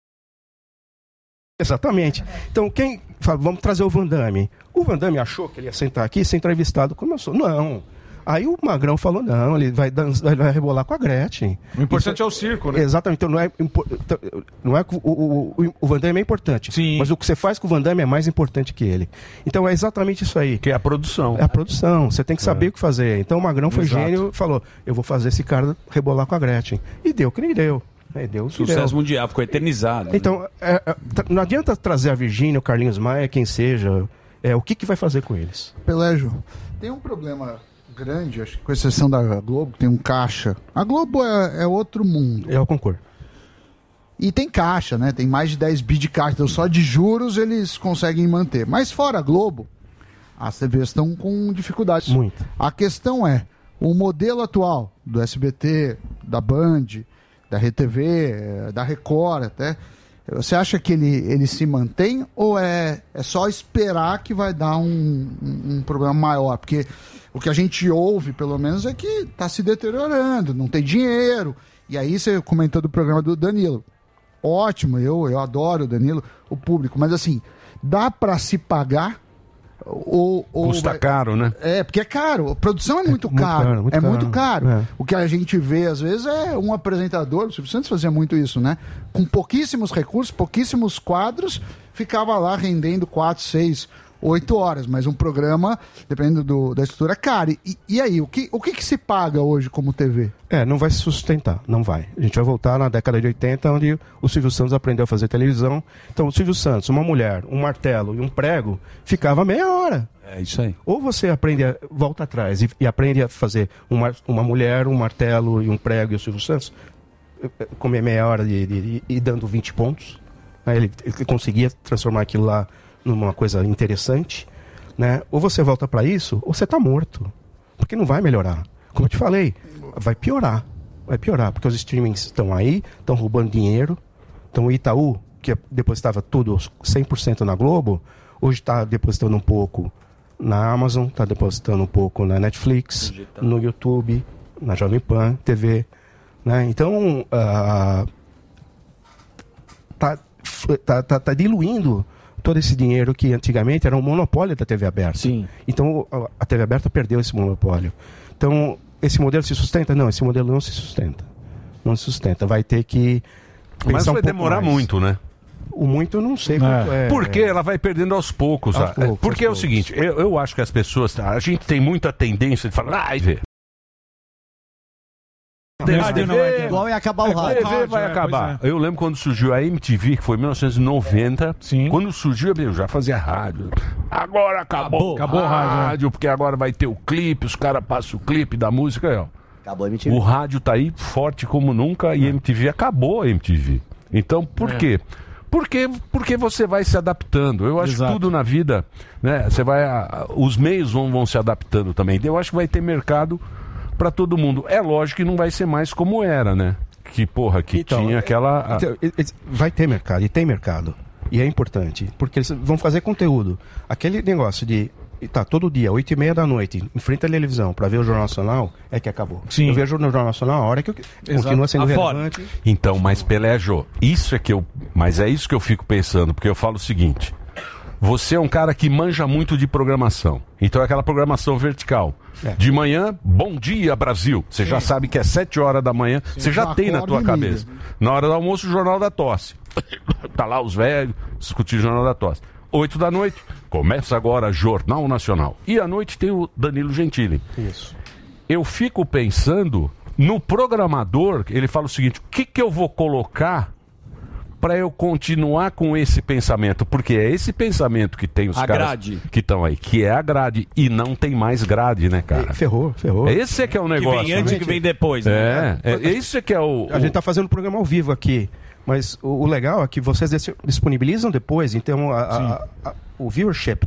Exatamente. Então, quem fala, vamos trazer o Van Damme. O Van Damme achou que ele ia sentar aqui e ser entrevistado como eu sou. Não. Aí o Magrão falou, não, ele vai rebolar com a Gretchen. O importante é o circo, né? Exatamente, então não é que o Van Damme é importante. Sim. Mas o que você faz com o Van Damme é mais importante que ele. Então é exatamente isso aí. Que é a produção. É a produção, você tem que saber o que fazer. Então o Magrão foi gênio e falou, eu vou fazer esse cara rebolar com a Gretchen. E deu que nem deu. Sucesso mundial, ficou eternizado. Então, não adianta trazer a Virgínia, o Carlinhos Maia, quem seja, o que vai fazer com eles? Pelégio, tem um problema grande, acho que com exceção da Globo, tem um caixa. A Globo é outro mundo. Eu concordo. E tem caixa, né? Tem mais de 10 bi de caixa, então só de juros eles conseguem manter. Mas fora a Globo, as TVs estão com dificuldades. Muito. A questão é, o modelo atual do SBT, da Band, da RTV, da Record até, você acha que ele se mantém ou é só esperar que vai dar um problema maior? Porque o que a gente ouve, pelo menos, é que está se deteriorando, não tem dinheiro. E aí você comentou do programa do Danilo. Ótimo, eu adoro o Danilo, o público. Mas assim, dá para se pagar? Custa caro, né? Porque é caro. A produção é muito caro. Muito caro. O que a gente vê, às vezes, é um apresentador, o Silvio Santos fazia muito isso, né? Com pouquíssimos recursos, pouquíssimos quadros, ficava lá rendendo 4, 6, 8 horas. Mas um programa, dependendo da estrutura, é caro. E aí, o que se paga hoje como TV? Não vai se sustentar, não vai. A gente vai voltar na década de 80, onde o Silvio Santos aprendeu a fazer televisão. Então, o Silvio Santos, uma mulher, um martelo e um prego, ficava meia hora. É isso aí. Ou você aprende, volta atrás e aprende a fazer uma mulher, um martelo e um prego e o Silvio Santos, comer meia hora e dando 20 pontos. Aí ele conseguia transformar aquilo lá numa coisa interessante, né? Ou você volta para isso, ou você está morto. Porque não vai melhorar. Como eu te falei, vai piorar, porque os streamings estão aí, estão roubando dinheiro. Então o Itaú, que depositava tudo 100% na Globo, hoje está depositando um pouco na Amazon, está depositando um pouco na Netflix, no YouTube, na Jovem Pan TV, né? Então tá diluindo todo esse dinheiro que antigamente era um monopólio da TV aberta. Sim. Então a TV aberta perdeu esse monopólio. Então esse modelo se sustenta? Não, esse modelo não se sustenta. Não se sustenta. Vai ter que pensar. Mas vai demorar muito, né? O muito eu não sei quanto é. Porque ela vai perdendo aos poucos. Porque é o seguinte, eu acho que as pessoas, a gente tem muita tendência de falar, ver. Igual ia acabar o rádio. A TV vai acabar. Eu lembro quando surgiu a MTV, que foi em 1990. Sim. Quando surgiu, eu já fazia rádio. Agora acabou o rádio, porque agora vai ter o clipe, os caras passam o clipe da música. Acabou a MTV. O rádio tá aí forte como nunca e a MTV acabou a MTV. Então, por quê? Porque você vai se adaptando. Eu acho que tudo na vida, né? Os meios vão se adaptando também. Eu acho que vai ter mercado para todo mundo. É lógico que não vai ser mais como era, né? Que tinha aquela... Vai ter mercado, e tem mercado. E é importante, porque eles vão fazer conteúdo. Aquele negócio de todo dia, 8h30 da noite, em frente à televisão, para ver o Jornal Nacional, é que acabou. Sim. Eu vejo no Jornal Nacional a hora que continua sendo relevante. Então, mas Pelé, Jô, mas é isso que eu fico pensando, porque eu falo o seguinte: você é um cara que manja muito de programação. Então é aquela programação vertical. De manhã, bom dia, Brasil. Você já sabe que é 7 horas da manhã, você já tem na tua cabeça. Na hora do almoço, o Jornal da Tosse. Tá lá os velhos discutindo o Jornal da Tosse. 8 da noite, começa agora Jornal Nacional. E à noite tem o Danilo Gentili. Isso. Eu fico pensando no programador, ele fala o seguinte: o que eu vou colocar para eu continuar com esse pensamento? Porque é esse pensamento que tem os caras que estão aí, que é a grade, e não tem mais grade, né, cara? Ferrou. Esse é que é o negócio. Que vem antes, que vem depois, né? Esse que é o... A gente tá fazendo um programa ao vivo aqui, mas o legal é que vocês disponibilizam depois, então o viewership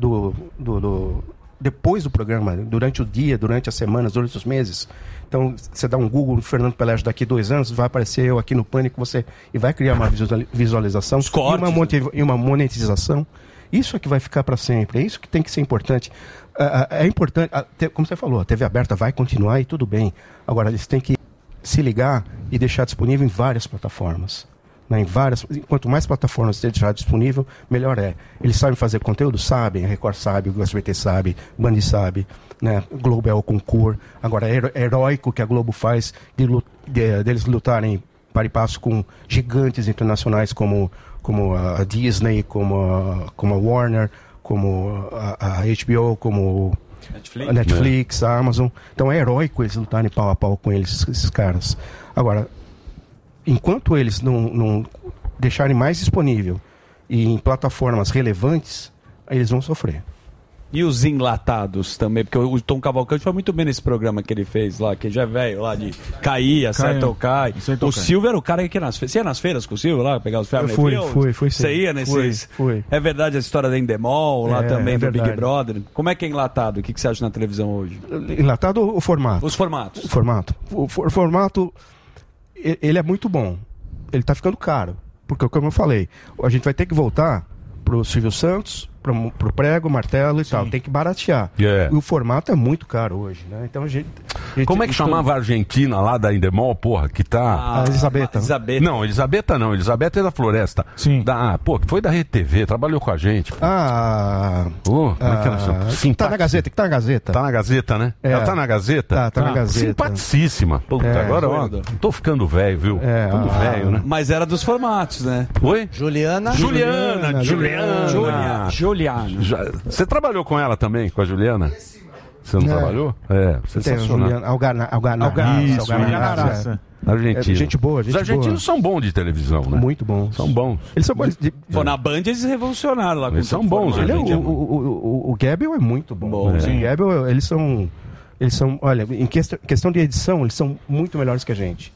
depois do programa, durante o dia, durante as semanas, durante os meses. Então, você dá um Google no Fernando Pelé daqui 2 anos, vai aparecer eu aqui no Pânico, e vai criar uma visualização e uma monetização. Isso é que vai ficar para sempre, é isso que tem que ser importante. É importante, como você falou, a TV aberta vai continuar e tudo bem. Agora, eles têm que se ligar e deixar disponível em várias plataformas. Né, quanto mais plataformas você deixar disponível, melhor é. Eles sabem fazer conteúdo? Sabem. A Record sabe, o SBT sabe, Band sabe, né? Globo é o concurso. Agora, é heróico que a Globo faz deles lutarem para e passo com gigantes internacionais como a Disney, como a Warner, como a HBO, como a Netflix, a Amazon. Então é heróico eles lutarem pau a pau com esses caras. Agora, enquanto eles não deixarem mais disponível e em plataformas relevantes, eles vão sofrer. E os enlatados também, porque o Tom Cavalcante foi muito bem nesse programa que ele fez lá, que já é velho lá de cair, acerta ou cai. O Silvio era o cara que ia nas feiras. Você ia nas feiras com o Silvio lá, pegar os ferros? Fui. Você ia nesses? Fui. É verdade a história da Endemol lá também, do Big Brother. Como é que é enlatado? O que você acha na televisão hoje? Enlatado ou o formato? Os formatos. O formato, ele é muito bom. Ele tá ficando caro. Porque, como eu falei, a gente vai ter que voltar pro Silvio Santos, pro prego, martelo e tal. Tem que baratear. E o formato é muito caro hoje, né? Então a gente como é que chamava a Argentina lá da Endemol, porra, que tá... A Elisabetta. Não, Elisabetta não. Elisabetta é da Floresta. Sim. Foi da Rede TV, trabalhou com a gente. Como é que ela chama? Tá na Gazeta, que tá na Gazeta. Tá na Gazeta, né? Ela tá na Gazeta? Tá na Gazeta. Simpaticíssima. Puta, agora, ó, tô ficando velho, viu? Tudo velho, né? Mas era dos formatos, né? Oi? Juliana. Você trabalhou com ela também, com a Juliana? Você não trabalhou? Sensacional. Alganaraça. Argentina. Gente boa, Os argentinos são bons de televisão, né? Muito bons. São bons. Eles são bons. Na Band eles revolucionaram lá. Eles são bons. O Gabriel é muito bom. O Gabriel, eles são... Olha, em questão de edição, eles são muito melhores que a gente.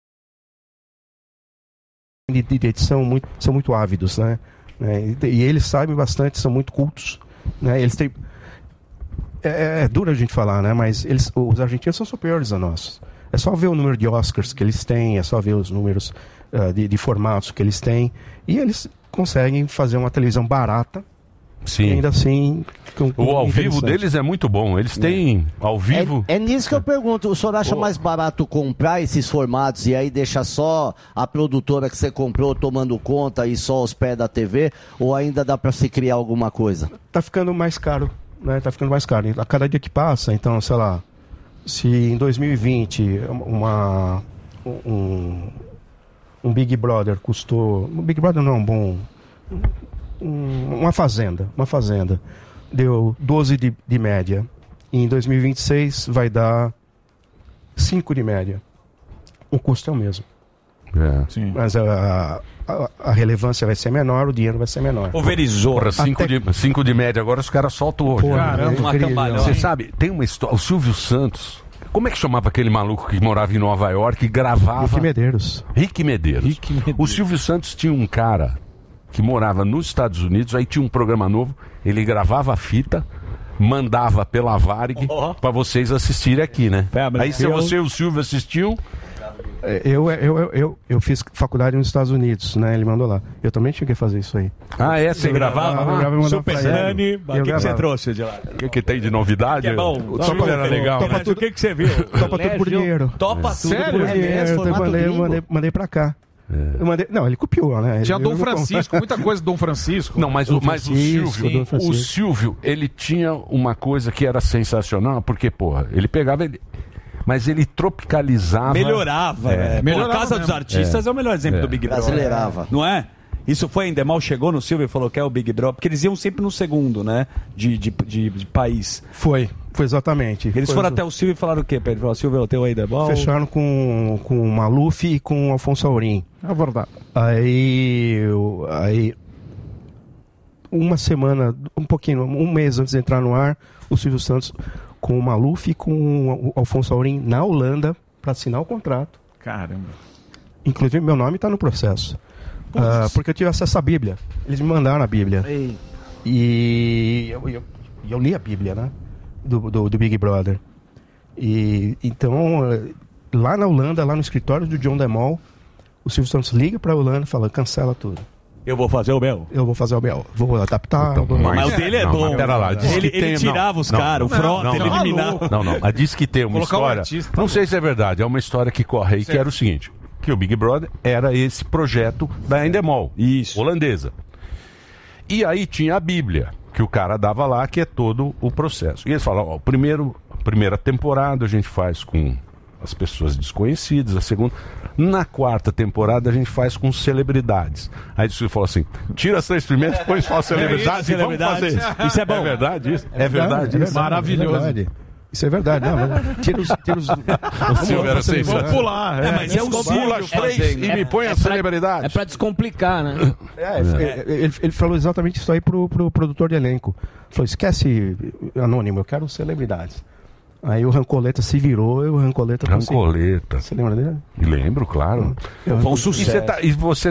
De edição, são muito ávidos, né? E eles sabem bastante, são muito cultos, né? Eles têm... É duro a gente falar, né? Mas os argentinos são superiores a nós. É só ver o número de Oscars que eles têm, é só ver os números de formatos que eles têm, e eles conseguem fazer uma televisão barata. Sim. E ainda assim... O ao vivo deles é muito bom. Eles têm ao vivo... É nisso que eu pergunto. O senhor acha mais barato comprar esses formatos e aí deixar só a produtora que você comprou tomando conta e só os pés da TV? Ou ainda dá para se criar alguma coisa? Tá ficando mais caro, né? Tá ficando mais caro. A cada dia que passa, então, sei lá, se em 2020 um Big Brother custou... Um Big Brother não é um bom... Uma fazenda deu 12 de média, e em 2026 vai dar 5 de média. O custo é o mesmo. Sim. Mas a relevância vai ser menor, o dinheiro vai ser menor. Pulverizou. 5 de média, agora os caras soltam hoje. Você sabe, tem uma história, o Silvio Santos, como é que chamava aquele maluco que morava em Nova York e gravava? Rick Medeiros. O Silvio Santos tinha um cara que morava nos Estados Unidos, aí tinha um programa novo, ele gravava a fita, mandava pela Varig pra vocês assistirem aqui, né? Aí se você e o Silvio assistiu... Eu fiz faculdade nos Estados Unidos, né? Ele mandou lá. Eu também tinha que fazer isso aí. Ah, é? Você gravava? Super Nani. O que você trouxe de lá? O que tem de novidade? Que é bom. O Silvio era legal. Topa tudo. O que você viu? Topa tudo por dinheiro. Topa tudo por dinheiro. Mandei pra cá. Não, ele copiou, né? Tinha Dom Francisco, muita coisa do Dom Francisco. Não, mas o Silvio, ele tinha uma coisa que era sensacional, porque, porra, ele pegava... Mas ele tropicalizava... Melhorava. A Casa dos Artistas é o melhor exemplo do Big Brother. Brasileirava. Não é? Isso foi em Endemol, chegou no Silvio e falou que é o Big Brother, porque eles iam sempre no segundo, né? De país. Foi exatamente. Eles foram até o Silvio e falaram o quê? Ele falou, Silvio, eu tenho o Endemol. Fecharam com o Maluf e com o Alfonso Aurim. É verdade. Aí uma semana, um mês antes de entrar no ar, o Silvio Santos com o Maluf e com o Alfonso Aurim na Holanda para assinar o contrato. Caramba. Inclusive, meu nome está no processo. Porque eu tive acesso à Bíblia. Eles me mandaram a Bíblia. Ei. E eu li a Bíblia, né? Do Big Brother. E então, lá na Holanda, lá no escritório do John Demol, o Silvio Santos liga para a Holanda e fala, cancela tudo. Eu vou fazer o meu. Vou adaptar. Mas o dele é bom. Pera lá, ele tirava os caras, o Frota, ele eliminava. Não, mas diz que tem uma história. Não sei se é verdade, é uma história que corre aí, que era o seguinte: que o Big Brother era esse projeto da Endemol, holandesa. E aí tinha a Bíblia, que o cara dava lá, que é todo o processo. E eles falam, a primeira temporada a gente faz com as pessoas desconhecidas, a segunda. Na quarta temporada a gente faz com celebridades. Aí você falou assim: tira as 3 primeiras, depois faz celebridades e vamos fazer isso. Isso é bom. É verdade isso? É verdade isso? Maravilhoso. Isso é verdade. Não, tira os... O Silvio era sensacional. Vamos pular. Mas é o pula as 3 e me põe as celebridades. É pra descomplicar, né? Ele falou exatamente isso aí pro produtor de elenco. Falou, esquece anônimo, eu quero celebridades. Aí o Rancoleta se virou e o Rancoleta... Rancoleta. Você lembra dele? Lembro, claro. Foi um sucesso. E você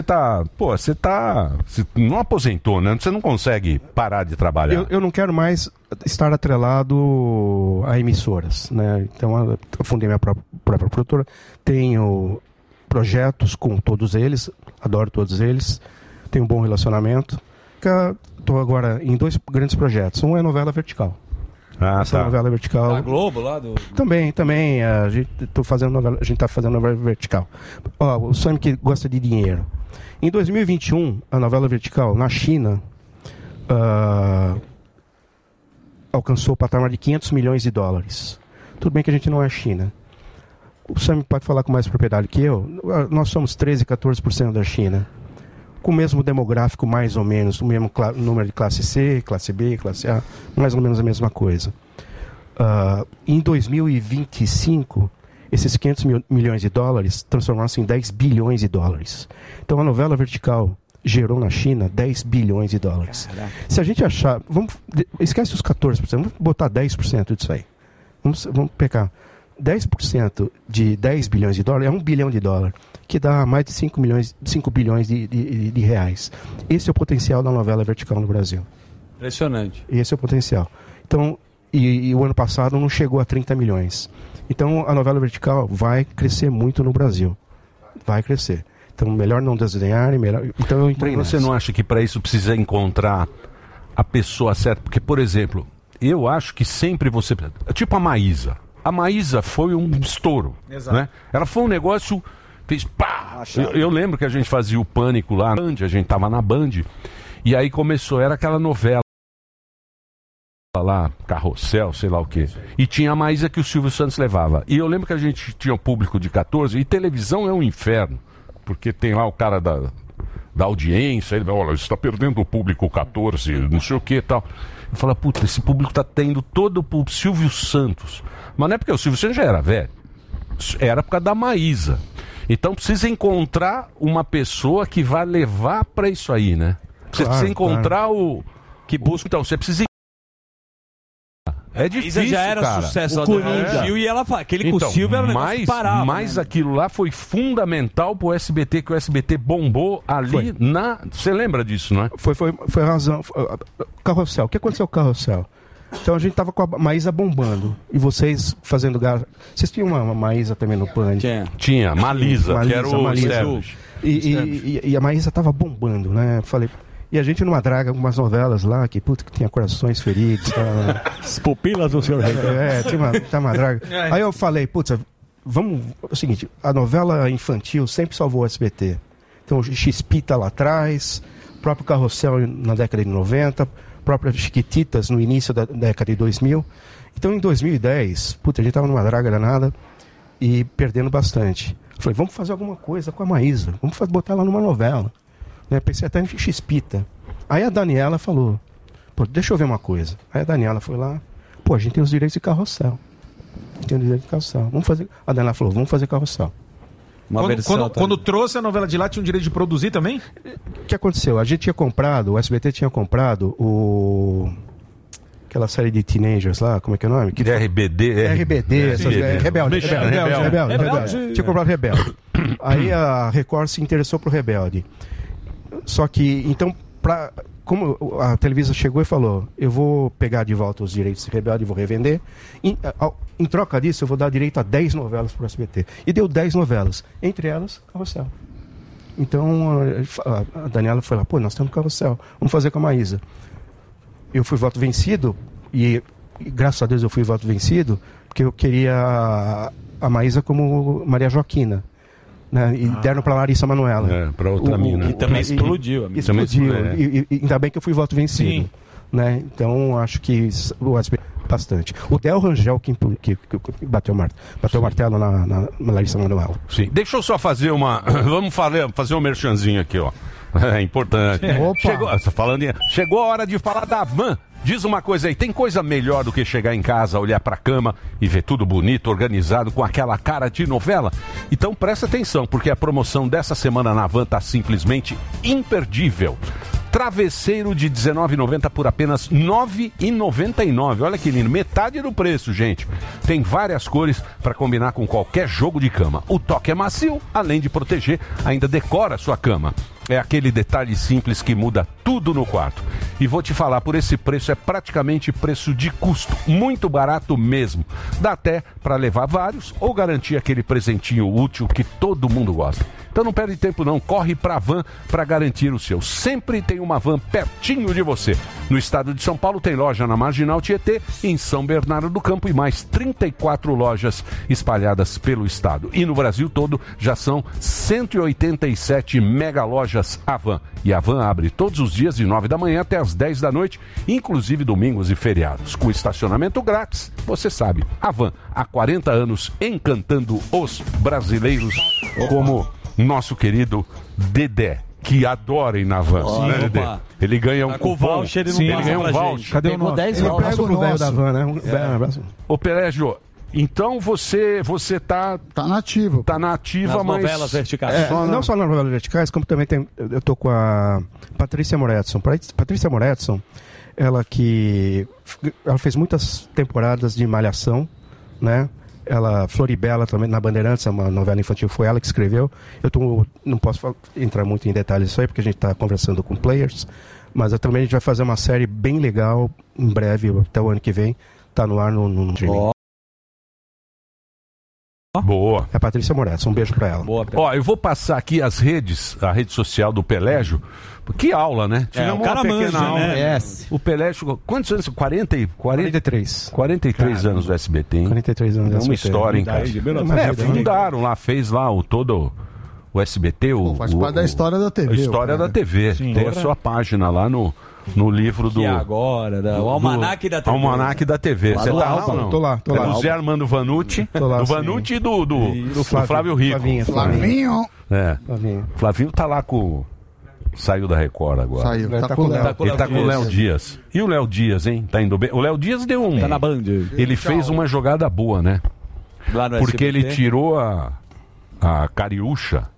não aposentou, né? Você não consegue parar de trabalhar. Eu não quero mais estar atrelado a emissoras, né? Então eu fundei minha própria produtora. Tenho projetos com todos eles, adoro todos eles. Tenho um bom relacionamento. Estou agora em 2 grandes projetos. Um é a novela vertical. Essa novela vertical. Da Globo lá do. Também. A gente tá fazendo novela vertical. O Sam que gosta de dinheiro. Em 2021, a novela vertical na China alcançou o patamar de $500 milhões. Tudo bem que a gente não é a China. O Sam pode falar com mais propriedade que eu. Nós somos 13%, 14% da China. Com o mesmo demográfico, mais ou menos, o mesmo número de classe C, classe B, classe A, mais ou menos a mesma coisa. Em 2025, esses $500 milhões transformaram-se em $10 bilhões. Então a novela vertical gerou na China $10 bilhões. Caraca. Se a gente achar... esquece os 14%, vamos botar 10% disso aí. Vamos pegar 10% de $10 bilhões é $1 bilhão, que dá mais de 5 bilhões de reais. Esse é o potencial da novela vertical no Brasil. Impressionante. Esse é o potencial. Então, e o ano passado não chegou a 30 milhões. Então, a novela vertical vai crescer muito no Brasil. Vai crescer. Então, melhor não desdenhar e melhor... Então, eu entrei Você não acha que para isso precisa encontrar a pessoa certa? Porque, por exemplo, eu acho que sempre você... Tipo a Maísa. A Maísa foi um estouro. Exato. Né? Ela foi um negócio... Fez pá! Eu lembro que a gente fazia o Pânico lá, a gente tava na Band, e aí começou, era aquela novela lá, Carrossel, sei lá o quê. E tinha a Maísa que o Silvio Santos levava. E eu lembro que a gente tinha um público de 14, e televisão é um inferno, porque tem lá o cara da audiência, ele vai, olha, você está perdendo o público 14, não sei o que e tal. Eu falo, puta, esse público tá tendo todo o público, Silvio Santos. Mas não é porque o Silvio Santos já era velho, era por causa da Maísa. Então precisa encontrar uma pessoa que vai levar para isso aí, né? Você precisa encontrar o que busca. Então, você precisa É difícil, já era cara. sucesso lá do Gil e ela fala, aquele com o Silvio era um negócio que parava. Mas aquilo lá foi fundamental pro SBT, que o SBT bombou ali na... Você lembra disso, não é? Foi a razão. Carrossel. O que aconteceu com o Carrossel? Então a gente tava com a Maísa bombando. E vocês fazendo Vocês tinham uma Maísa também no Pânico? Tinha, Malisa, que era o Sterblitch. E a Maísa tava bombando, né? Falei... E a gente numa draga, algumas novelas lá, que tinha corações feridos. As pupilas do senhor. Tinha uma draga. Aí eu falei, vamos... É o seguinte, a novela infantil sempre salvou o SBT. Então o X-Pita lá atrás, o próprio Carrossel na década de 90, própria Chiquititas no início da década de 2000. Então em 2010, a gente tava numa draga danada e perdendo bastante. Eu falei, vamos fazer alguma coisa com a Maísa, vamos botar ela numa novela. Pensei até em X-Pita. Aí a Daniela falou, deixa eu ver uma coisa. Aí a Daniela foi lá, a gente tem os direitos de Carrossel. Vamos fazer. A Daniela falou, vamos fazer Carrossel. Quando trouxe a novela de lá, tinha o direito de produzir também? O que aconteceu? A gente tinha comprado, o SBT tinha comprado aquela série de teenagers lá, como é que é o nome? RBD. Rebelde. Tinha comprado Rebelde. Aí a Record se interessou pro Rebelde. Só que, então, como a Televisa chegou e falou, eu vou pegar de volta os direitos de Rebelde e vou revender, em troca disso eu vou dar direito a 10 novelas pro SBT. E deu 10 novelas, entre elas, Carrossel. Então, a Daniela foi lá, nós temos Carrossel, vamos fazer com a Maísa. Eu fui voto vencido, e graças a Deus eu fui voto vencido, porque eu queria a Maísa como Maria Joaquina. Né? E deram para Larissa Manoela. Para outra mina. Que também explodiu. Explodiu. E ainda bem que eu fui voto vencido. Né? Então, acho que o SBT bastante. O Del Rangel que bateu o martelo na Larissa Manoela. Sim. Deixa eu só fazer vamos fazer um merchanzinho aqui, ó. É importante. Chegou a hora de falar da Van. Diz uma coisa aí, tem coisa melhor do que chegar em casa, olhar pra cama e ver tudo bonito, organizado, com aquela cara de novela? Então presta atenção, porque a promoção dessa semana na Van tá simplesmente imperdível. Travesseiro de R$19,90 por apenas R$ 9,99. Olha que lindo, metade do preço, gente. Tem várias cores para combinar com qualquer jogo de cama. O toque é macio, além de proteger, ainda decora a sua cama. É aquele detalhe simples que muda tudo no quarto. E vou te falar, por esse preço é praticamente preço de custo. Muito barato mesmo. Dá até para levar vários ou garantir aquele presentinho útil que todo mundo gosta. Então não perde tempo não, corre pra Van para garantir o seu. Sempre tem uma Van pertinho de você. No estado de São Paulo tem loja na Marginal Tietê, em São Bernardo do Campo e mais 34 lojas espalhadas pelo estado. E no Brasil todo já são 187 mega lojas Van. E a Van abre todos os dias de 9 da manhã até as 10 da noite, inclusive domingos e feriados. Com estacionamento grátis, você sabe, a Van há 40 anos encantando os brasileiros como nosso querido Dedé, que adora ir na Van. Né, Dedé? Ele ganha um cupom. Ele ganha um voucher. Cadê o nosso? 10 vouchers pro velho da Van, né? Um abraço. Ô Pelégio, então você tá nativo. Tá na ativa, mas novelas verticais. Não só nas novelas verticais, como também eu tô com a Patrícia Moretson. Patrícia Moretson, ela fez muitas temporadas de Malhação, né? Ela, Floribela também, na Bandeirantes, uma novela infantil, foi ela que escreveu. Não posso entrar muito em detalhes disso aí, porque a gente está conversando com players, mas também a gente vai fazer uma série bem legal, em breve, até o ano que vem, tá no ar no streaming. Boa. É a Patrícia Moraes, um beijo pra ela. Ó, eu vou passar aqui a rede social do Pelégio. Que aula, né? O cara manja, aula, né? O Pelégio, quantos anos? 43. 43 anos do SBT, hein? 43 anos do SBT. Uma SBT. história, hein, cara? Fundaram lá, fez lá todo o SBT. Faz parte da história da TV. A história da TV. Sim, tem a sua página lá no livro do... E agora, o Almanac da TV. Almanac da TV. Você tá lá ou não? Tô lá. Do Zé Armando Vanucci. Lá, do Vanucci e do Flávio Rico. Flavinho. Flavinho tá lá com... Saiu da Record agora. Saiu. Ele tá com o Léo Dias. E o Léo Dias, hein? Tá indo bem. O Léo Dias deu um... Tá na Band. Ele fez uma jogada boa, né? Lá no Porque SBT. ele tirou a Cariúcha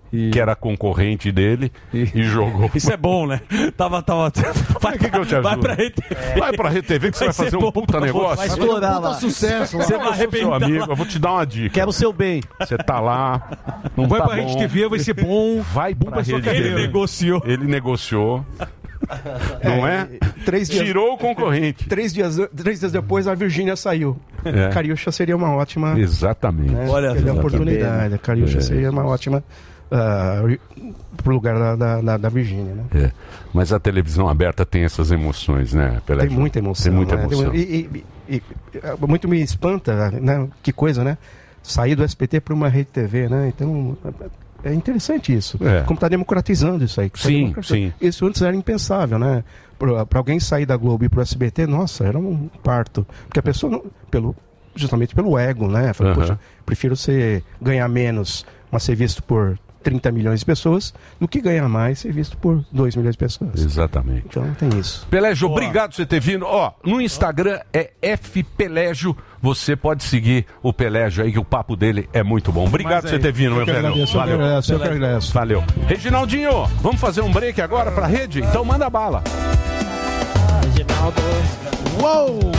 que era concorrente dele, e jogou. Isso é bom, né? Tava. Vai, que eu te ajudo? Vai pra RTV. Vai pra RTV que você vai fazer um puta negócio. Vai explorar lá. Sucesso lá. Você vai arrebentar seu amigo, eu vou te dar uma dica. Quero o seu bem. Você tá lá, não vai tá pra Rede TV, vai ser bom. Vai pra Rede TV. Ele negociou. Não é? 3 dias... Tirou o concorrente. 3 dias depois a Virgínia saiu. Cariúcha seria uma ótima... Exatamente. Né? Olha a oportunidade. A Cariúcha seria uma ótima... pro lugar da Virgínia, né? Mas a televisão aberta tem essas emoções, né? Tem muita emoção. Tem muita emoção. E muito me espanta, né? Que coisa, né? Sair do SBT para uma Rede TV, né? Então... É interessante isso. Como está democratizando isso aí. Sim. Isso antes era impensável, né? Para alguém sair da Globo e para o SBT, nossa, era um parto. Porque a pessoa, justamente pelo ego, né? Fala, poxa, prefiro ganhar menos, mas ser visto por 30 milhões de pessoas, do que ganhar mais ser visto por 2 milhões de pessoas. Exatamente. Então tem isso. Pelégio, obrigado por você ter vindo. No Instagram é FPelégio. Você pode seguir o Pelégio aí, que o papo dele é muito bom. Obrigado por você ter vindo, meu velho. Valeu. Eu que agradeço. Valeu. Reginaldinho, vamos fazer um break agora pra rede? Então manda bala. Reginaldo. Uou!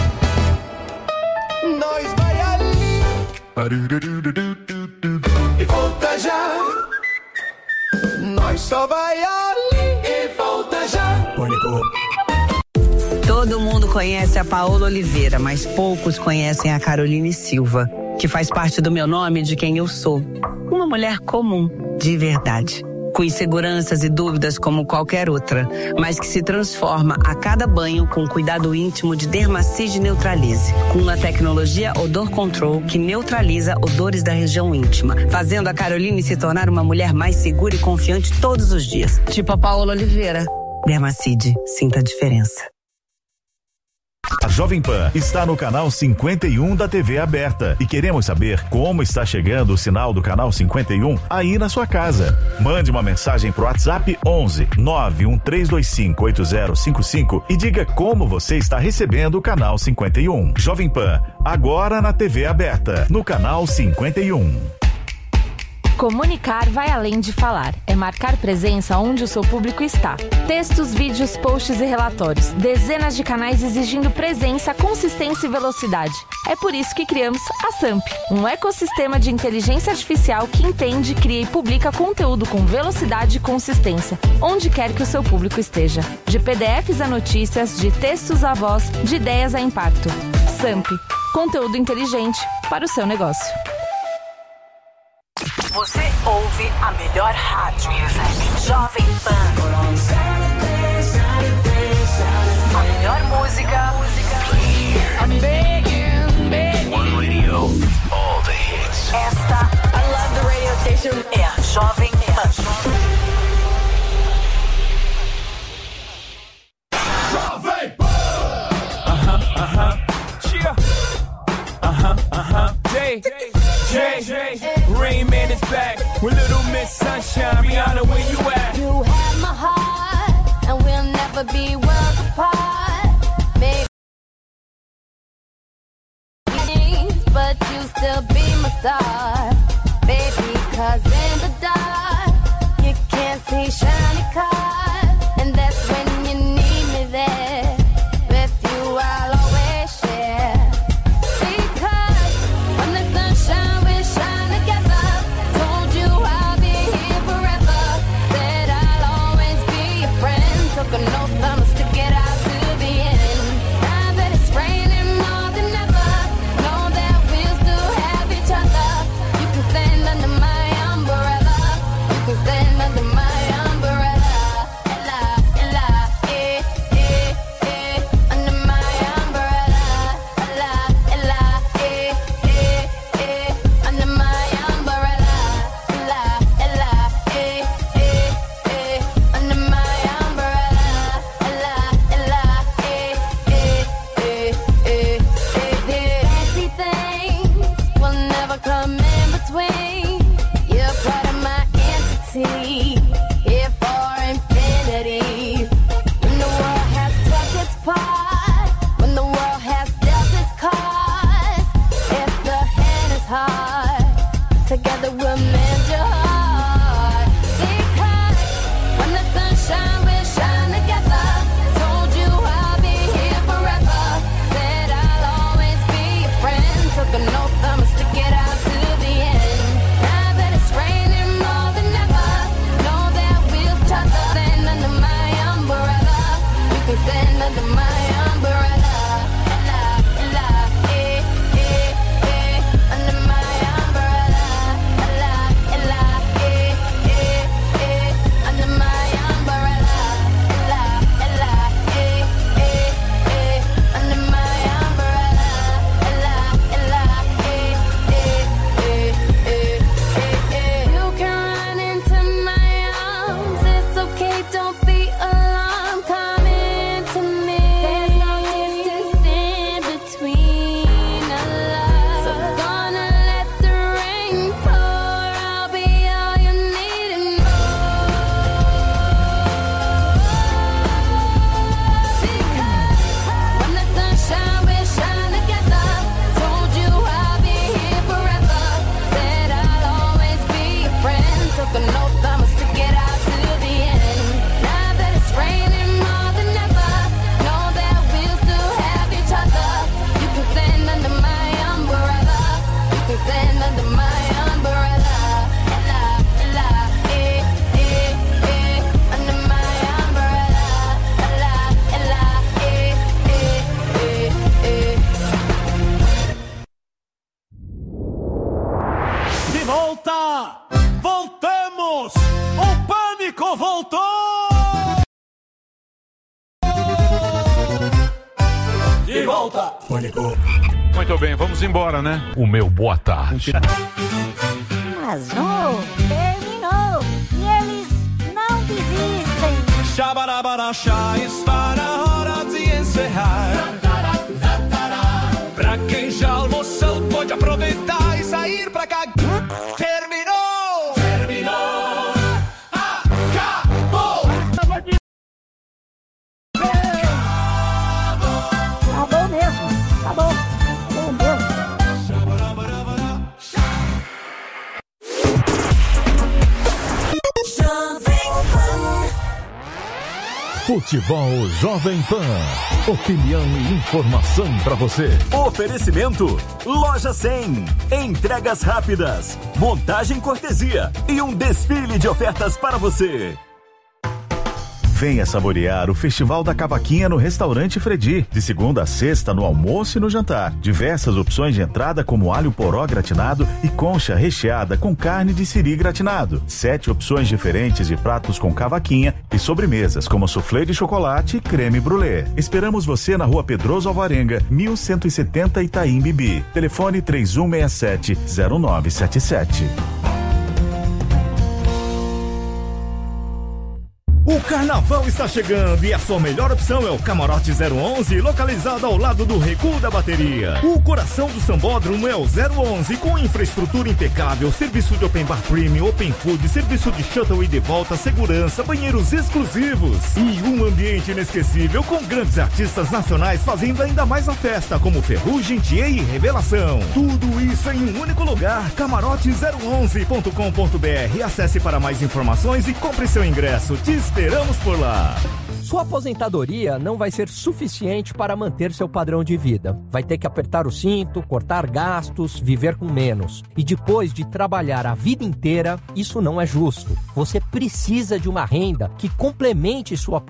Nós vai ali e volta já. Nós só vai ali e volta já. Pânico. Todo mundo conhece a Paola Oliveira, mas poucos conhecem a Caroline Silva, que faz parte do meu nome e de quem eu sou. Uma mulher comum, de verdade, com inseguranças e dúvidas como qualquer outra, mas que se transforma a cada banho com cuidado íntimo de Dermacide Neutralize, com uma tecnologia Odor Control que neutraliza odores da região íntima, fazendo a Caroline se tornar uma mulher mais segura e confiante todos os dias. Tipo a Paola Oliveira. Dermacide, sinta a diferença. A Jovem Pan está no canal 51 da TV aberta e queremos saber como está chegando o sinal do canal 51 aí na sua casa. Mande uma mensagem pro WhatsApp 11 91325 8055 e diga como você está recebendo o canal 51. Jovem Pan, agora na TV aberta, no canal 51. Comunicar vai além de falar. É marcar presença onde o seu público está. Textos, vídeos, posts e relatórios. Dezenas de canais exigindo presença, consistência e velocidade. É por isso que criamos a SAMP, um ecossistema de inteligência artificial que entende, cria e publica conteúdo com velocidade e consistência, onde quer que o seu público esteja. De PDFs a notícias, de textos a voz, de ideias a impacto. SAMP, conteúdo inteligente para o seu negócio. Você ouve a melhor rádio. Jovem Pan. A melhor música. I'm begging. One Radio. All the hits. Esta, I love the radio station. É a Jovem Pan. Jovem Pan. Jay, Rain Man is back with Little Miss Sunshine. Rihanna, where you at? You have my heart, and we'll never be worlds apart. Maybe, but you still be my star, baby. 'Cause in the dark, you can't see shiny cars, and that's when you need me there. With you, I'll always share. Took an oath, I'ma stick it out to the end. Now that it's raining more than ever, know that we'll still have each other. You can stand under my umbrella. volta. Pânico. Muito bem, vamos embora, né? O meu boa tarde. Mas terminou e eles não desistem. Xabarabarachá, está na hora de encerrar. Pra quem já almoçou, pode aproveitar e sair pra cá. Terminou! Terminou! Acabou! Acabou mesmo. Acabou. Acabou mesmo. Futebol Jovem Pan. Opinião e informação pra você. Oferecimento Loja 100. Entregas rápidas, montagem cortesia e um desfile de ofertas para você. Venha saborear o Festival da Cavaquinha no Restaurante Fredi, de segunda a sexta no almoço e no jantar. Diversas opções de entrada como alho poró gratinado e concha recheada com carne de siri gratinado. 7 opções diferentes de pratos com cavaquinha e sobremesas como soufflé de chocolate e creme brulee. Esperamos você na Rua Pedroso Alvarenga, 1170 Itaim Bibi. Telefone 3167-0977. O carnaval está chegando e a sua melhor opção é o Camarote 011, localizado ao lado do Recuo da Bateria. O coração do Sambódromo é o 011, com infraestrutura impecável, serviço de open bar premium, open food, serviço de shuttle e de volta, segurança, banheiros exclusivos e um ambiente inesquecível com grandes artistas nacionais fazendo ainda mais a festa, como Ferrugem, Thier e Revelação. Tudo isso em um único lugar, camarote011.com.br. Acesse para mais informações e compre seu ingresso. Te esperamos por lá. Sua aposentadoria não vai ser suficiente para manter seu padrão de vida. Vai ter que apertar o cinto, cortar gastos, viver com menos. E depois de trabalhar a vida inteira, isso não é justo. Você precisa de uma renda que complemente sua